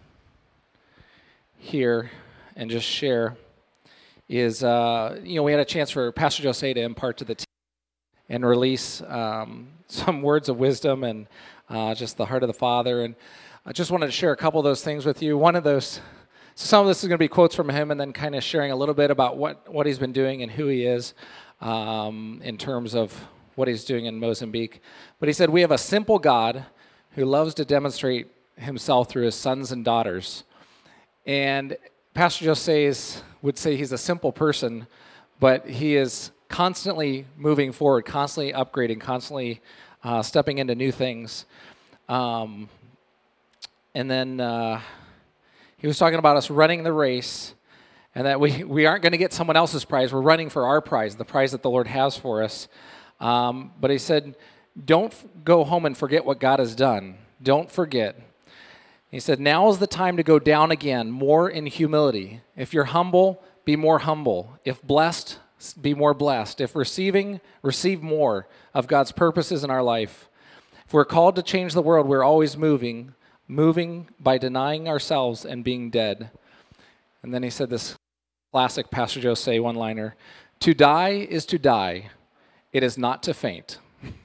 here and just share is, uh, you know, we had a chance for Pastor Jose to impart to the team and release um, some words of wisdom and uh, just the heart of the Father. And I just wanted to share a couple of those things with you. One of those, some of this is going to be quotes from him and then kind of sharing a little bit about what, what he's been doing and who he is um, in terms of what he's doing in Mozambique. But he said, we have a simple God who loves to demonstrate himself through his sons and daughters. And Pastor Jose would say he's a simple person, but he is constantly moving forward, constantly upgrading, constantly uh, stepping into new things. Um, and then uh, he was talking about us running the race and that we, we aren't going to get someone else's prize. We're running for our prize, the prize that the Lord has for us. Um, but he said, don't f- go home and forget what God has done. Don't forget. He said, now is the time to go down again, more in humility. If you're humble, be more humble. If blessed, be more blessed. If receiving, receive more of God's purposes in our life. If we're called to change the world, we're always moving, moving by denying ourselves and being dead. And then he said this classic Pastor Jose one-liner, to die is to die. It is not to faint.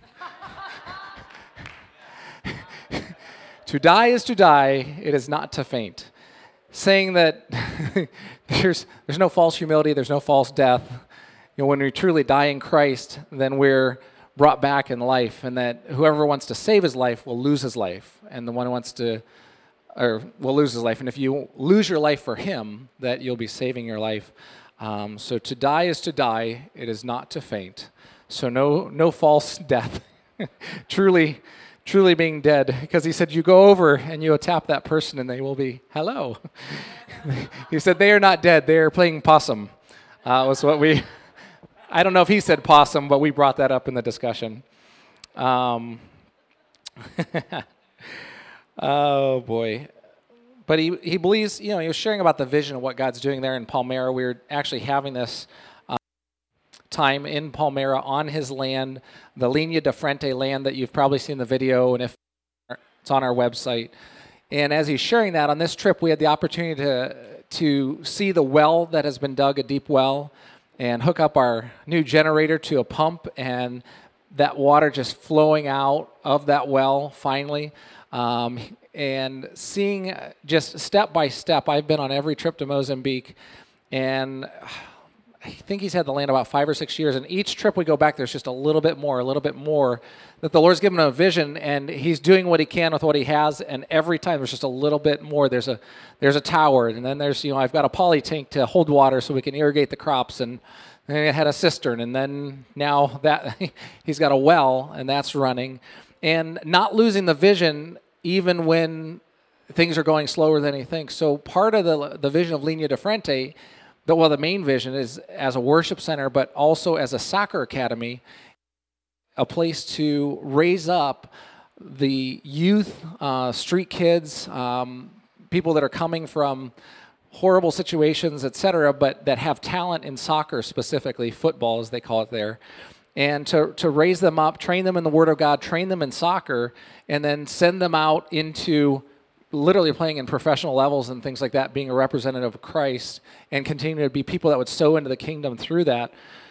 To die is to die, it is not to faint. Saying that there's there's no false humility, there's no false death. You know, when we truly die in Christ, then we're brought back in life, and that whoever wants to save his life will lose his life, and the one who wants to, or will lose his life. And if you lose your life for him, that you'll be saving your life. Um, so to die is to die, it is not to faint. So no no false death. Truly. Truly being dead, because he said, you go over and you tap that person and they will be, hello. He said, they are not dead, they are playing possum, uh, was what we, I don't know if he said possum, but we brought that up in the discussion. Um, oh, boy. But he, he believes, you know, he was sharing about the vision of what God's doing there in Palmyra. We were actually having this time in Palmyra on his land, the Linha de Frente land that you've probably seen the video, and if it's on our website. And as he's sharing that, on this trip, we had the opportunity to to see the well that has been dug, a deep well, and hook up our new generator to a pump, and that water just flowing out of that well finally. Um, and seeing just step by step, I've been on every trip to Mozambique, and I think he's had the land about five or six years, and each trip we go back, there's just a little bit more, a little bit more, that the Lord's given him a vision, and he's doing what he can with what he has, and every time there's just a little bit more. There's a there's a tower, and then there's, you know, I've got a poly tank to hold water so we can irrigate the crops, and then I had a cistern, and then now that he's got a well, and that's running, and not losing the vision even when things are going slower than he thinks. So part of the the vision of Linha de Frente, the, well, the main vision is as a worship center, but also as a soccer academy, a place to raise up the youth, uh, street kids, um, people that are coming from horrible situations, et cetera, but that have talent in soccer specifically, football as they call it there, and to, to raise them up, train them in the Word of God, train them in soccer, and then send them out into literally playing in professional levels and things like that, being a representative of Christ, and continue to be people that would sow into the kingdom through that.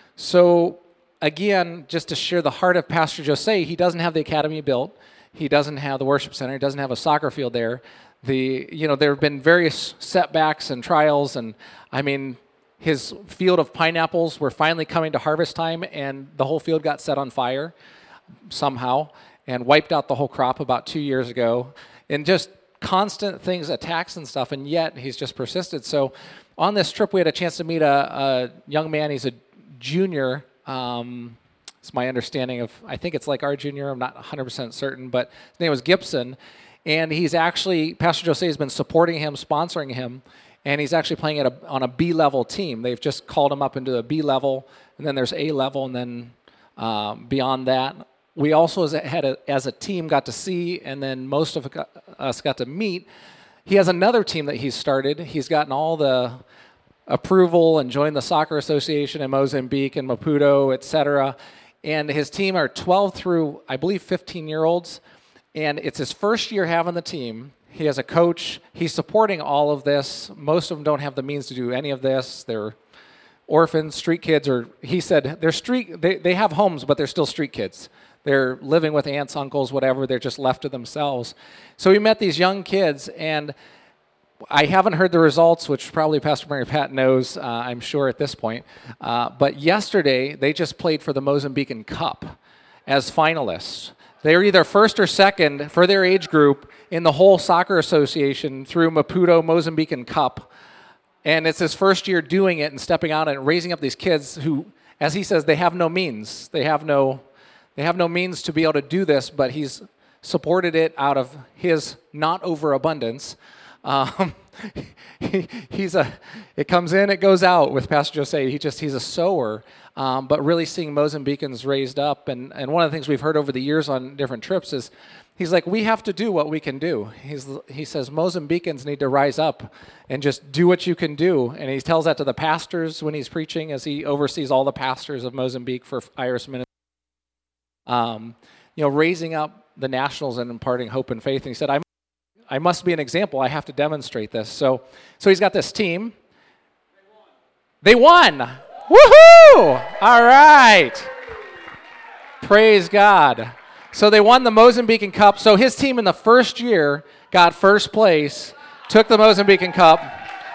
So again, just to share the heart of Pastor Jose, he doesn't have the academy built. He doesn't have the worship center. He doesn't have a soccer field there. The you know there have been various setbacks and trials, and I mean, his field of pineapples were finally coming to harvest time, and the whole field got set on fire somehow and wiped out the whole crop about two years ago. And just constant things, attacks and stuff, and yet he's just persisted. So on this trip, we had a chance to meet a, a young man. He's a junior. Um, it's my understanding of, I think it's like our junior. I'm not one hundred percent certain, but his name was Gibson. And he's actually, Pastor Jose has been supporting him, sponsoring him, and he's actually playing at a, on a B-level team. They've just called him up into the B level, and then there's A level, and then um, beyond that. We also, as a, had a, as a team, got to see, and then most of us got to meet. He has another team that he's started. He's gotten all the approval and joined the soccer association in Mozambique and Maputo, et cetera. And his team are twelve through, I believe, fifteen-year-olds. And it's his first year having the team. He has a coach. He's supporting all of this. Most of them don't have the means to do any of this. They're orphans, street kids, or he said they're street. They, they have homes, but they're still street kids. They're living with aunts, uncles, whatever. They're just left to themselves. So we met these young kids, and I haven't heard the results, which probably Pastor Mary Pat knows, uh, I'm sure, at this point. Uh, but yesterday, they just played for the Mozambican Cup as finalists. They're either first or second for their age group in the whole soccer association through Maputo Mozambican Cup. And it's his first year doing it and stepping out and raising up these kids who, as he says, they have no means. They have no, they have no means to be able to do this, but he's supported it out of his not overabundance. Um, he, he's a, it comes in, it goes out with Pastor Jose. He just, he's a sower, um, but really seeing Mozambicans raised up. And, and one of the things we've heard over the years on different trips is, he's like, we have to do what we can do. He's, he says, Mozambicans need to rise up and just do what you can do. And he tells that to the pastors when he's preaching, as he oversees all the pastors of Mozambique for Iris Ministry. Um, you know, raising up the nationals and imparting hope and faith. And he said, I'm I must be an example. I have to demonstrate this. So, so he's got this team. They won. They won. Woohoo! All right. Praise God. So they won the Mozambican Cup. So his team in the first year got first place, took the Mozambican Cup.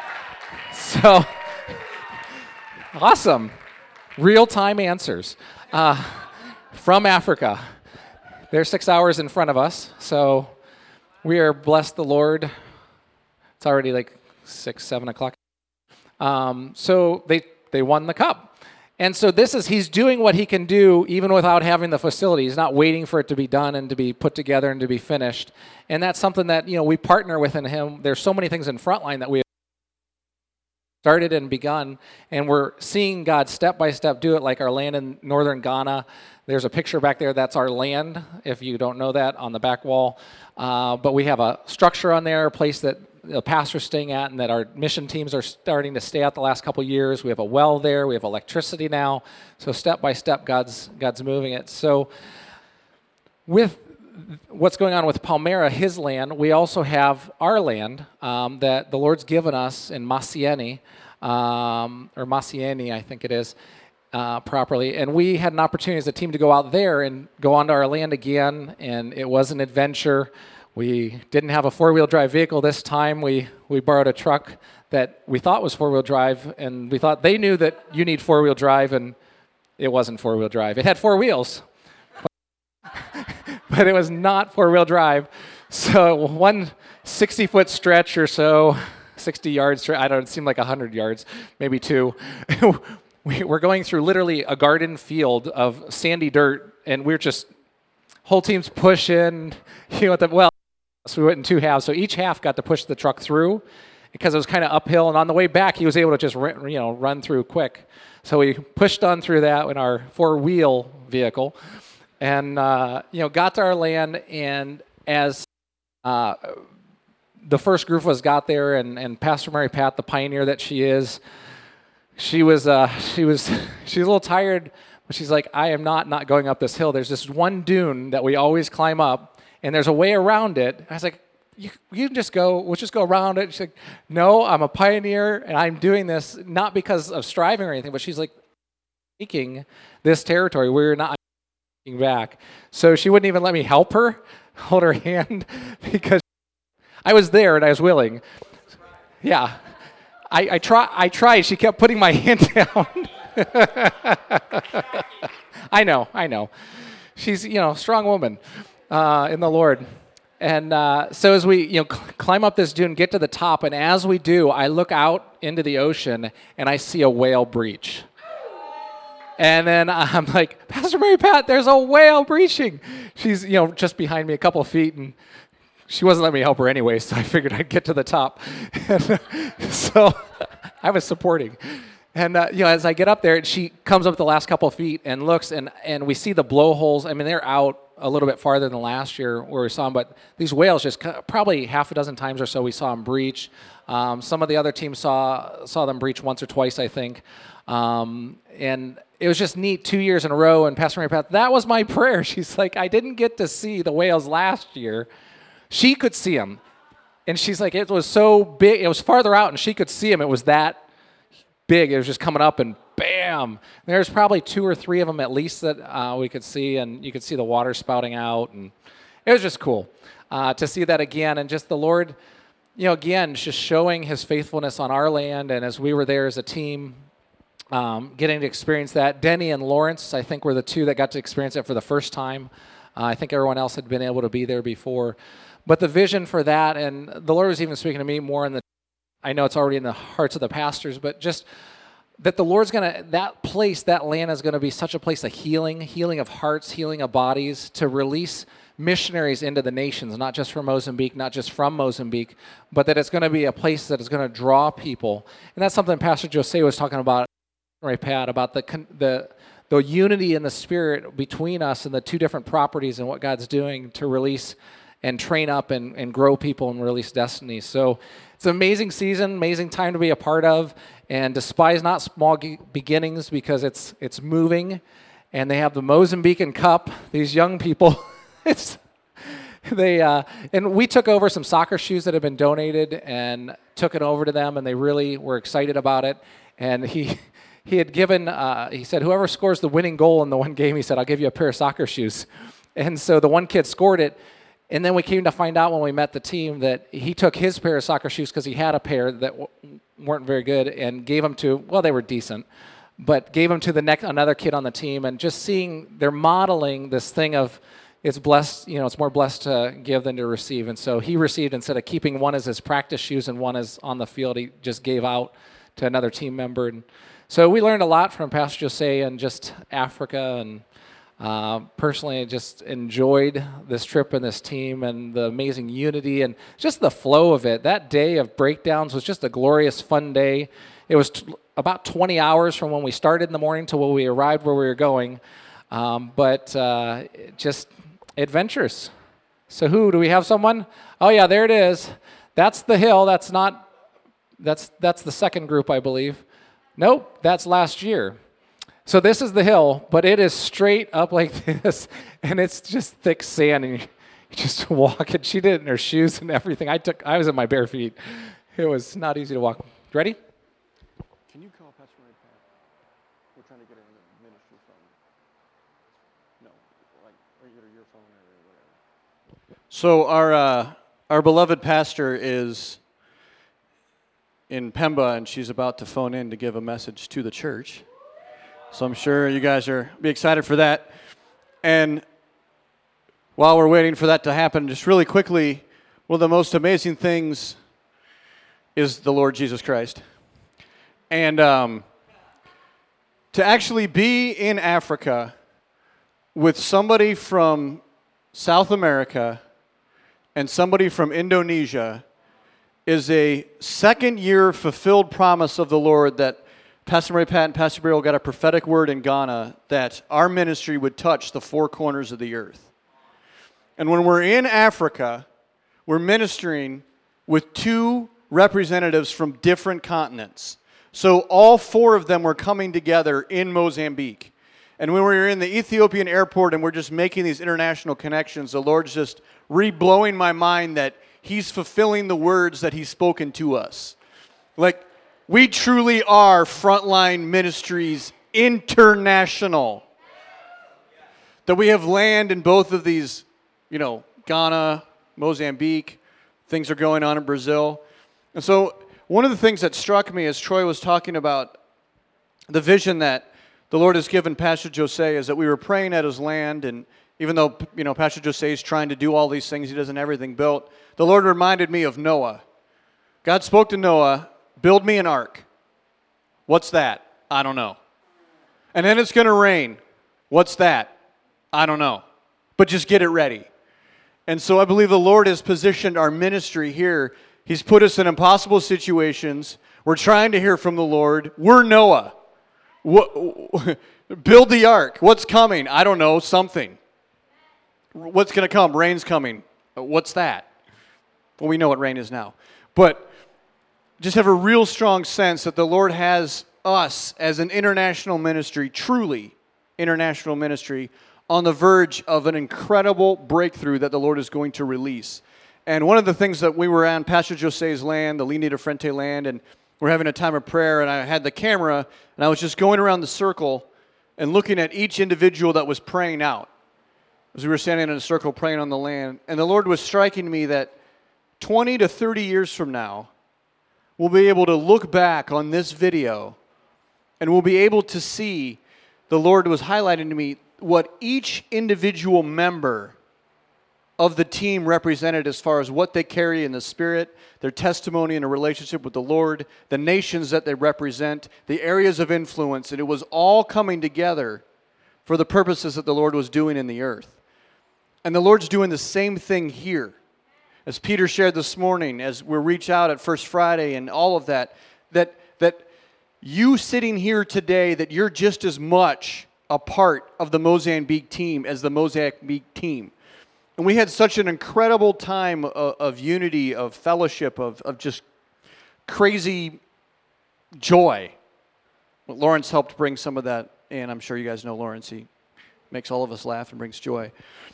So, awesome. Real-time answers uh, from Africa. They're six hours in front of us, so we are blessed the Lord. It's already like six, seven o'clock. Um, so they they won the cup. And so this is, he's doing what he can do even without having the facility. He's not waiting for it to be done and to be put together and to be finished. And that's something that, you know, we partner with in him. There's so many things in Frontline that we have started and begun, and we're seeing God step by step do it, like our land in northern Ghana. There's a picture back there. That's our land, if you don't know that, on the back wall. Uh, but we have a structure on there, a place that the pastor's staying at and that our mission teams are starting to stay at the last couple years. We have a well there. We have electricity now. So step by step, God's God's moving it. So with what's going on with Palmera, his land, we also have our land um, that the Lord's given us in Masieni, um, or Masieni, I think it is. Uh, properly, and we had an opportunity as a team to go out there and go onto our land again, and it was an adventure. We didn't have a four-wheel drive vehicle this time. We we borrowed a truck that we thought was four-wheel drive, and we thought they knew that you need four-wheel drive, and it wasn't four-wheel drive. It had four wheels, but, but it was not four-wheel drive. So one sixty-foot stretch or so, sixty yards, I don't know, it seemed like one hundred yards, maybe two. We're going through literally a garden field of sandy dirt, and we're just, whole team's pushing, you know, at the, well, so we went in two halves. So each half got to push the truck through because it was kind of uphill, and on the way back, he was able to just, you know, run through quick. So we pushed on through that in our four-wheel vehicle, and, uh, you know, got to our land, and as uh, the first group of us got there, and, and Pastor Mary Pat, the pioneer that she is, She was, uh, she was, she was a little tired, but she's like, I am not not going up this hill. There's this one dune that we always climb up, and there's a way around it. I was like, you, you can just go, we'll just go around it. She's like, no, I'm a pioneer, and I'm doing this not because of striving or anything, but she's like, taking this territory. We're not taking back. So she wouldn't even let me help her, hold her hand, because I was there and I was willing. Yeah. I, I, try, I tried. She kept putting my hand down. I know, I know. She's, you know, a strong woman uh, in the Lord. And uh, so as we, you know, cl- climb up this dune, get to the top, and as we do, I look out into the ocean, and I see a whale breach. And then I'm like, Pastor Mary Pat, there's a whale breaching. She's, you know, just behind me a couple of feet, and she wasn't letting me help her anyway, so I figured I'd get to the top. And so I was supporting. And, uh, you know, as I get up there, she comes up the last couple of feet and looks, and, and we see the blowholes. I mean, they're out a little bit farther than last year where we saw them, but these whales just probably half a dozen times or so we saw them breach. Um, some of the other teams saw saw them breach once or twice, I think. Um, and it was just neat two years in a row. And Pastor Mary Pat, that was my prayer. She's like, I didn't get to see the whales last year. She could see them. And she's like, it was so big. It was farther out, and she could see them. It was that big. It was just coming up, and bam. There's probably two or three of them at least that uh, we could see, and you could see the water spouting out. And it was just cool uh, to see that again. And just the Lord, you know, again, just showing his faithfulness on our land. And as we were there as a team, um, getting to experience that. Denny and Lawrence, I think, were the two that got to experience it for the first time. Uh, I think everyone else had been able to be there before. But the vision for that, and the Lord was even speaking to me more in the, I know it's already in the hearts of the pastors, but just that the Lord's going to, that place, that land is going to be such a place of healing, healing of hearts, healing of bodies, to release missionaries into the nations, not just from Mozambique, not just from Mozambique, but that it's going to be a place that is going to draw people. And that's something Pastor Jose was talking about, right, Pat, about the the the unity in the spirit between us and the two different properties and what God's doing to release and train up and, and grow people and release destiny. So it's an amazing season, amazing time to be a part of, and despise not small ge- beginnings because it's it's moving, and they have the Mozambican Cup, these young people. it's they uh, and we took over some soccer shoes that had been donated and took it over to them, and they really were excited about it. And he he had given, uh, he said, whoever scores the winning goal in the one game, he said, I'll give you a pair of soccer shoes. And so the one kid scored it. And then we came to find out when we met the team that he took his pair of soccer shoes because he had a pair that w- weren't very good and gave them to, well, they were decent, but gave them to the next another kid on the team. And just seeing, they're modeling this thing of it's blessed, you know, it's more blessed to give than to receive. And so he received, instead of keeping one as his practice shoes and one as on the field, he just gave out to another team member. And so we learned a lot from Pastor Jose and just Africa, and Uh, personally, I just enjoyed this trip and this team and the amazing unity and just the flow of it. That day of breakdowns was just a glorious, fun day. It was t- about twenty hours from when we started in the morning to when we arrived where we were going, um, but uh, just adventurous. So who, do we have someone? Oh yeah, there it is. That's the hill. That's not, that's that's the second group, I believe. Nope, that's last year. So this is the hill, but it is straight up like this, and it's just thick sand, and you just walk it. She did it in her shoes and everything. I took, I was in my bare feet. It was not easy to walk. Ready? Can you call Pastor Mary Pat? We're trying to get her in the ministry phone. No, like, or get her your phone or whatever. So our uh, our beloved pastor is in Pemba, and she's about to phone in to give a message to the church. So I'm sure you guys are be excited for that. And while we're waiting for that to happen, just really quickly, one of the most amazing things is the Lord Jesus Christ. And um, to actually be in Africa with somebody from South America and somebody from Indonesia is a second year fulfilled promise of the Lord that Pastor Mary Pat and Pastor Beryl got a prophetic word in Ghana that our ministry would touch the four corners of the earth. And when we're in Africa, we're ministering with two representatives from different continents. So all four of them were coming together in Mozambique. And when we were in the Ethiopian airport and we're just making these international connections, the Lord's just re-blowing my mind that He's fulfilling the words that He's spoken to us. Like, we truly are Frontline Ministries International. That we have land in both of these, you know, Ghana, Mozambique, things are going on in Brazil. And so one of the things that struck me as Troy was talking about the vision that the Lord has given Pastor Jose is that we were praying at his land, and even though, you know, Pastor Jose is trying to do all these things, he doesn't have everything built, the Lord reminded me of Noah. God spoke to Noah, build me an ark. What's that? I don't know. And then it's going to rain. What's that? I don't know. But just get it ready. And so I believe the Lord has positioned our ministry here. He's put us in impossible situations. We're trying to hear from the Lord. We're Noah. What, build the ark. What's coming? I don't know, something. What's going to come? Rain's coming. What's that? Well, we know what rain is now. But just have a real strong sense that the Lord has us as an international ministry, truly international ministry, on the verge of an incredible breakthrough that the Lord is going to release. And one of the things that we were on Pastor Jose's land, the Linea de Frente land, and we're having a time of prayer, and I had the camera, and I was just going around the circle and looking at each individual that was praying out as we were standing in a circle praying on the land. And the Lord was striking me that twenty to thirty years from now, we'll be able to look back on this video, and we'll be able to see, the Lord was highlighting to me, what each individual member of the team represented as far as what they carry in the Spirit, their testimony and a relationship with the Lord, the nations that they represent, the areas of influence, and it was all coming together for the purposes that the Lord was doing in the earth. And the Lord's doing the same thing here. As Peter shared this morning, as we reach out at First Friday and all of that, that, that you sitting here today, that you're just as much a part of the Mozambique team as the Mozambique team. And we had such an incredible time of, of unity, of fellowship, of, of just crazy joy. Well, Lawrence helped bring some of that in. I'm sure you guys know Lawrence. He makes all of us laugh and brings joy.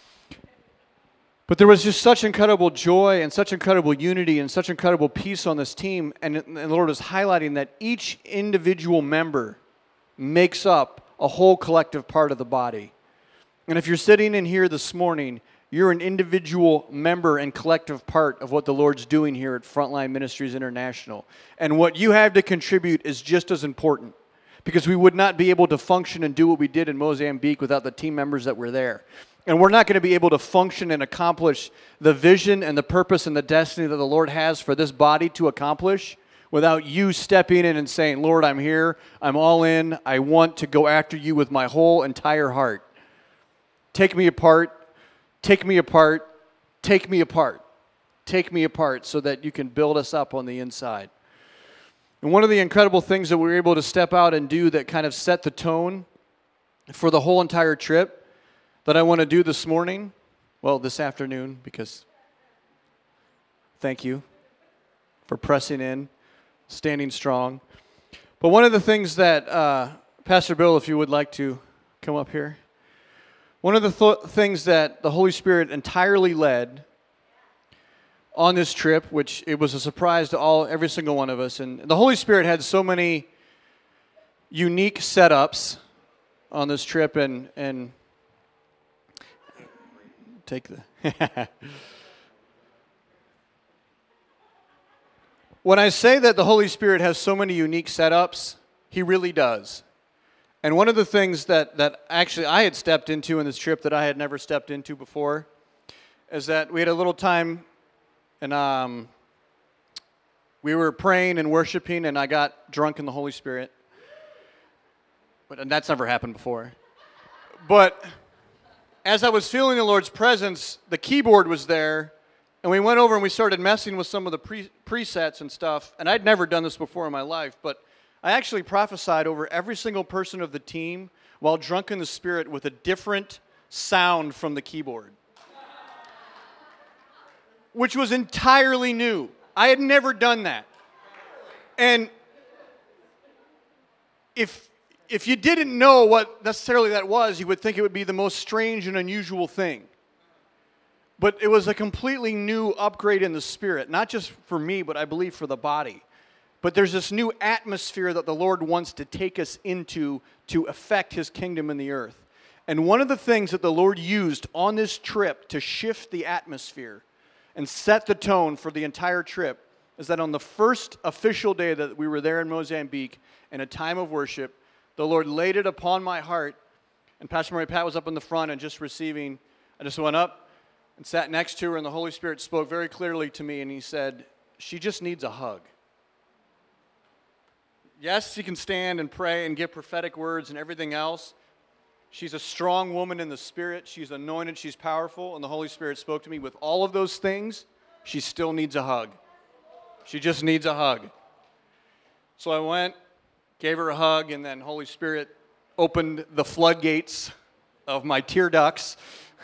But there was just such incredible joy and such incredible unity and such incredible peace on this team. And, and the Lord is highlighting that each individual member makes up a whole collective part of the body. And if you're sitting in here this morning, you're an individual member and collective part of what the Lord's doing here at Frontline Ministries International. And what you have to contribute is just as important, because we would not be able to function and do what we did in Mozambique without the team members that were there. And we're not going to be able to function and accomplish the vision and the purpose and the destiny that the Lord has for this body to accomplish without you stepping in and saying, Lord, I'm here, I'm all in, I want to go after you with my whole entire heart. Take me apart, take me apart, take me apart, take me apart so that you can build us up on the inside. And one of the incredible things that we were able to step out and do that kind of set the tone for the whole entire trip that I want to do this morning, well, this afternoon, because thank you for pressing in, standing strong. But one of the things that, uh, Pastor Bill, if you would like to come up here, one of the th- things that the Holy Spirit entirely led on this trip, which it was a surprise to all, every single one of us, and the Holy Spirit had so many unique setups on this trip, and and take the. When I say that the Holy Spirit has so many unique setups, He really does. And one of the things that, that actually I had stepped into in this trip that I had never stepped into before is that we had a little time and um, we were praying and worshiping, and I got drunk in the Holy Spirit. But and that's never happened before. But as I was feeling the Lord's presence, the keyboard was there, and we went over and we started messing with some of the pre- presets and stuff. And I'd never done this before in my life, but I actually prophesied over every single person of the team while drunk in the Spirit with a different sound from the keyboard, which was entirely new. I had never done that. And if if you didn't know what necessarily that was, you would think it would be the most strange and unusual thing. But it was a completely new upgrade in the Spirit, not just for me, but I believe for the body. But there's this new atmosphere that the Lord wants to take us into to affect His kingdom in the earth. And one of the things that the Lord used on this trip to shift the atmosphere and set the tone for the entire trip is that on the first official day that we were there in Mozambique in a time of worship, the Lord laid it upon my heart, and Pastor Mary Pat was up in the front and just receiving. I just went up and sat next to her, and the Holy Spirit spoke very clearly to me, and He said, she just needs a hug. Yes, she can stand and pray and give prophetic words and everything else. She's a strong woman in the Spirit. She's anointed. She's powerful. And the Holy Spirit spoke to me. With all of those things, she still needs a hug. She just needs a hug. So I went, gave her a hug, and then Holy Spirit opened the floodgates of my tear ducts.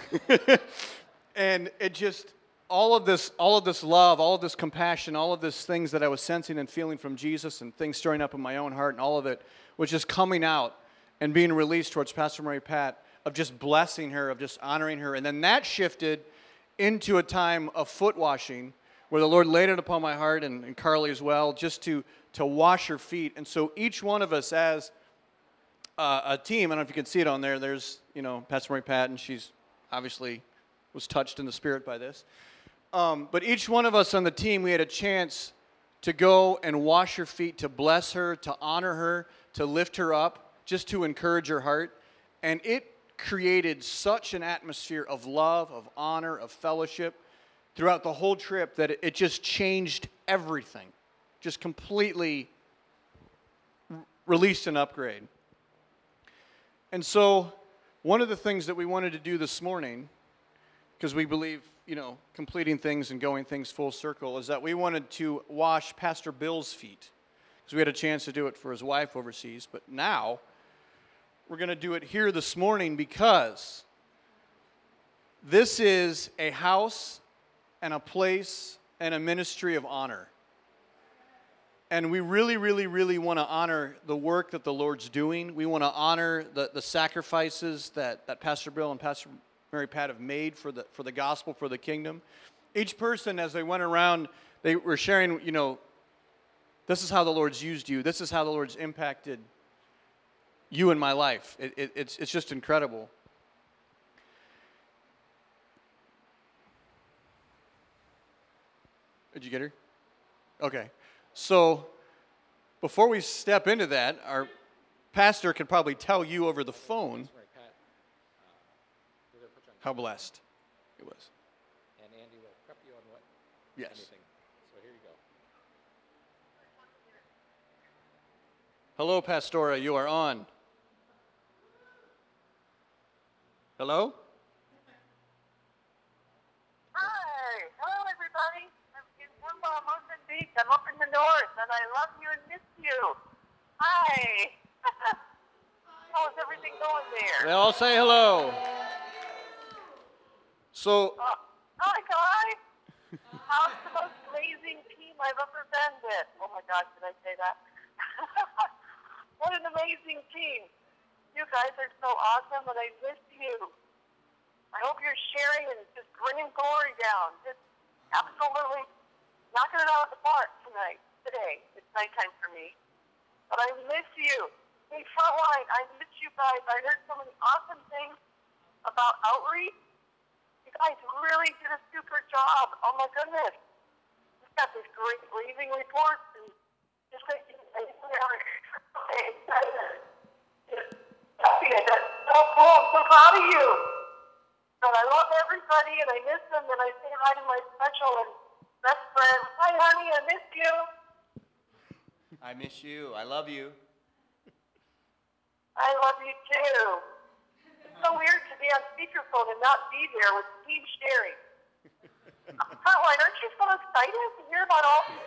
And it just, all of this, all of this love, all of this compassion, all of these things that I was sensing and feeling from Jesus and things stirring up in my own heart and all of it was just coming out and being released towards Pastor Mary Pat, of just blessing her, of just honoring her. And then that shifted into a time of foot washing where the Lord laid it upon my heart, and, and Carly as well, just to, to wash her feet. And so each one of us as uh, a team, I don't know if you can see it on there, there's, you know, Pastor Mary Pat, and she's obviously was touched in the Spirit by this. Um, but each one of us on the team, we had a chance to go and wash her feet, to bless her, to honor her, to lift her up, just to encourage her heart. And it created such an atmosphere of love, of honor, of fellowship throughout the whole trip that it, it just changed everything. Just completely r- released an upgrade. And so one of the things that we wanted to do this morning, because we believe, you know, completing things and going things full circle, is that we wanted to wash Pastor Bill's feet. Because we had a chance to do it for his wife overseas. But now we're going to do it here this morning because this is a house and a place and a ministry of honor. And we really, really, really want to honor the work that the Lord's doing. We want to honor the, the sacrifices that, that Pastor Bill and Pastor Mary Pat have made for the, for the gospel, for the kingdom. Each person, as they went around, they were sharing, you know, this is how the Lord's used you. This is how the Lord's impacted you in my life. It, it, it's, it's just incredible. Did you get her? Okay. So before we step into that, our pastor could probably tell you over the phone how blessed it was. And Andy will prep you on what? Yes. Anything. So here you go. Hello, Pastora, you are on. Hello? Hi. Hello, everybody. I'm in Pumba, Mozambique. I'm up in the north, and I love you and miss you. Hi. How's everything going there? They all say hello. So, Uh, hi, Kai. How's the most amazing team I've ever been with? Oh, my gosh, did I say that? What an amazing team. You guys are so awesome, and I miss you. I hope you're sharing and just bringing glory down. Just absolutely knocking it out of the park tonight, today. It's nighttime for me. But I miss you. Hey, Frontline, I miss you guys. I heard so many awesome things about outreach. You guys really did a super job. Oh, my goodness. You've got this great leaving report. And just like you guys are so cool. I'm so proud of you. And I love everybody, and I miss them, and I say hi to my special and best friend. Hi, honey, I miss you. I miss you. I love you. I love you, too. It's so weird to be on speakerphone and not be there with Steve sharing. Frontline, aren't you so excited to hear about all these?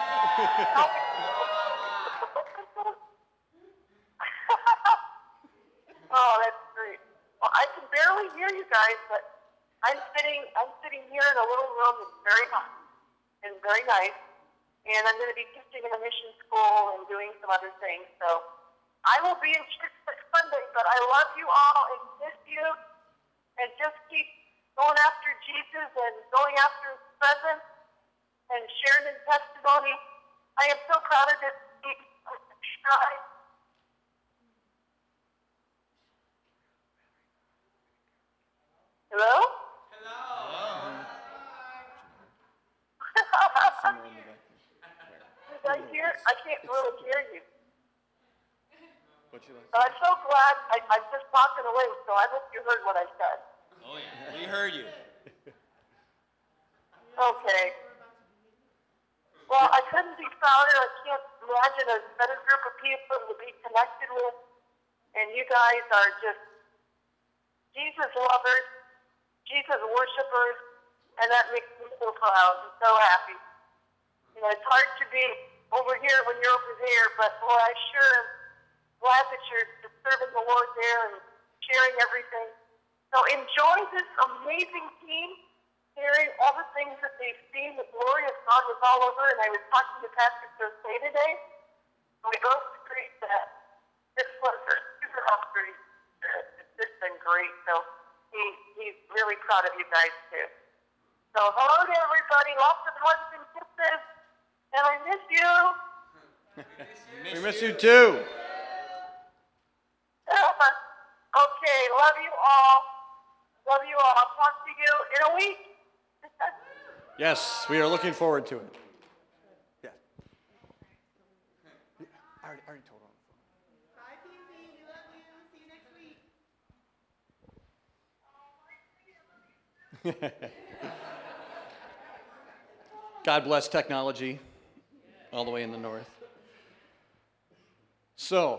Oh, that's great. Well, I can barely hear you guys, but I'm sitting I'm sitting here in a little room that's very hot and very nice, and I'm going to be teaching in a mission school and doing some other things. So I will be in church next Sunday, but I love you all and miss you, and just keep going after Jesus and going after His presence and sharing His testimony. I am so proud of this week. Hello? Hello. Did I hear? I can't really hear you. I'm so glad. I, I'm just talking away, so I hope you heard what I said. Oh, yeah. We heard you. Okay. Well, I couldn't be prouder. I can't imagine a better group of people to be connected with. And you guys are just Jesus lovers, Jesus worshipers, and that makes me so proud and so happy. You know, it's hard to be over here when you're over there, but boy, I sure am glad that you're serving the Lord there and sharing everything. So enjoy this amazing team, hearing all the things that they've seen. The glory of God was all over, and I was talking to Pastor Thursday today, and we both agreed that this was a super upgrade. It's just been great. So he, he's really proud of you guys, too. So hello to everybody. Lots of hugs and kisses. And I miss you. We miss you too. Okay, love you all. Love you all. I'll talk to you in a week. Yes, we are looking forward to it. Yeah. I already, I already told her. Bye, P C. We love you. See you next week. God bless technology all the way in the north. So,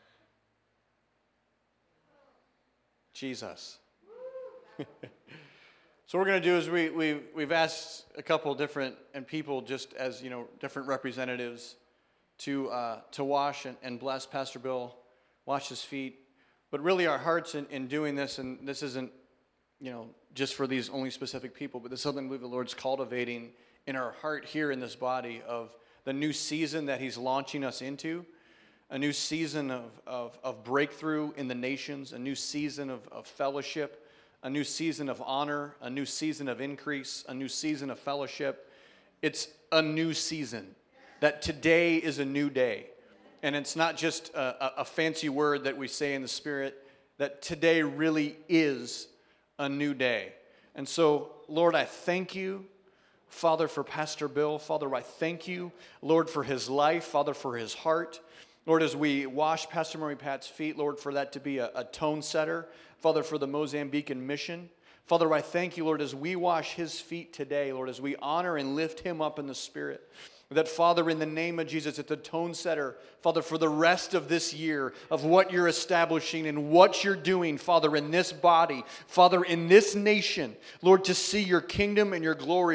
Jesus. So what we're going to do is we, we, we've asked a couple different, and people just as, you know, different representatives to, uh, to wash and, and bless Pastor Bill, wash his feet. But really our hearts in, in doing this, and this isn't, you know, just for these only specific people, but this is something I believe the Lord's cultivating in our heart here in this body of the new season that he's launching us into, a new season of, of, of breakthrough in the nations, a new season of, of fellowship, a new season of honor, a new season of increase, a new season of fellowship. It's a new season, that today is a new day. And it's not just a, a fancy word that we say in the Spirit, that today really is a new day. And so, Lord, I thank you, Father, for Pastor Bill. Father, I thank you, Lord, for his life. Father, for his heart. Lord, as we wash Pastor Murray Pat's feet, Lord, for that to be a, a tone setter. Father, for the Mozambican mission. Father, I thank you, Lord, as we wash his feet today, Lord, as we honor and lift him up in the Spirit. That, Father, in the name of Jesus, it's a tone setter, Father, for the rest of this year of what you're establishing and what you're doing, Father, in this body, Father, in this nation, Lord, to see your kingdom and your glory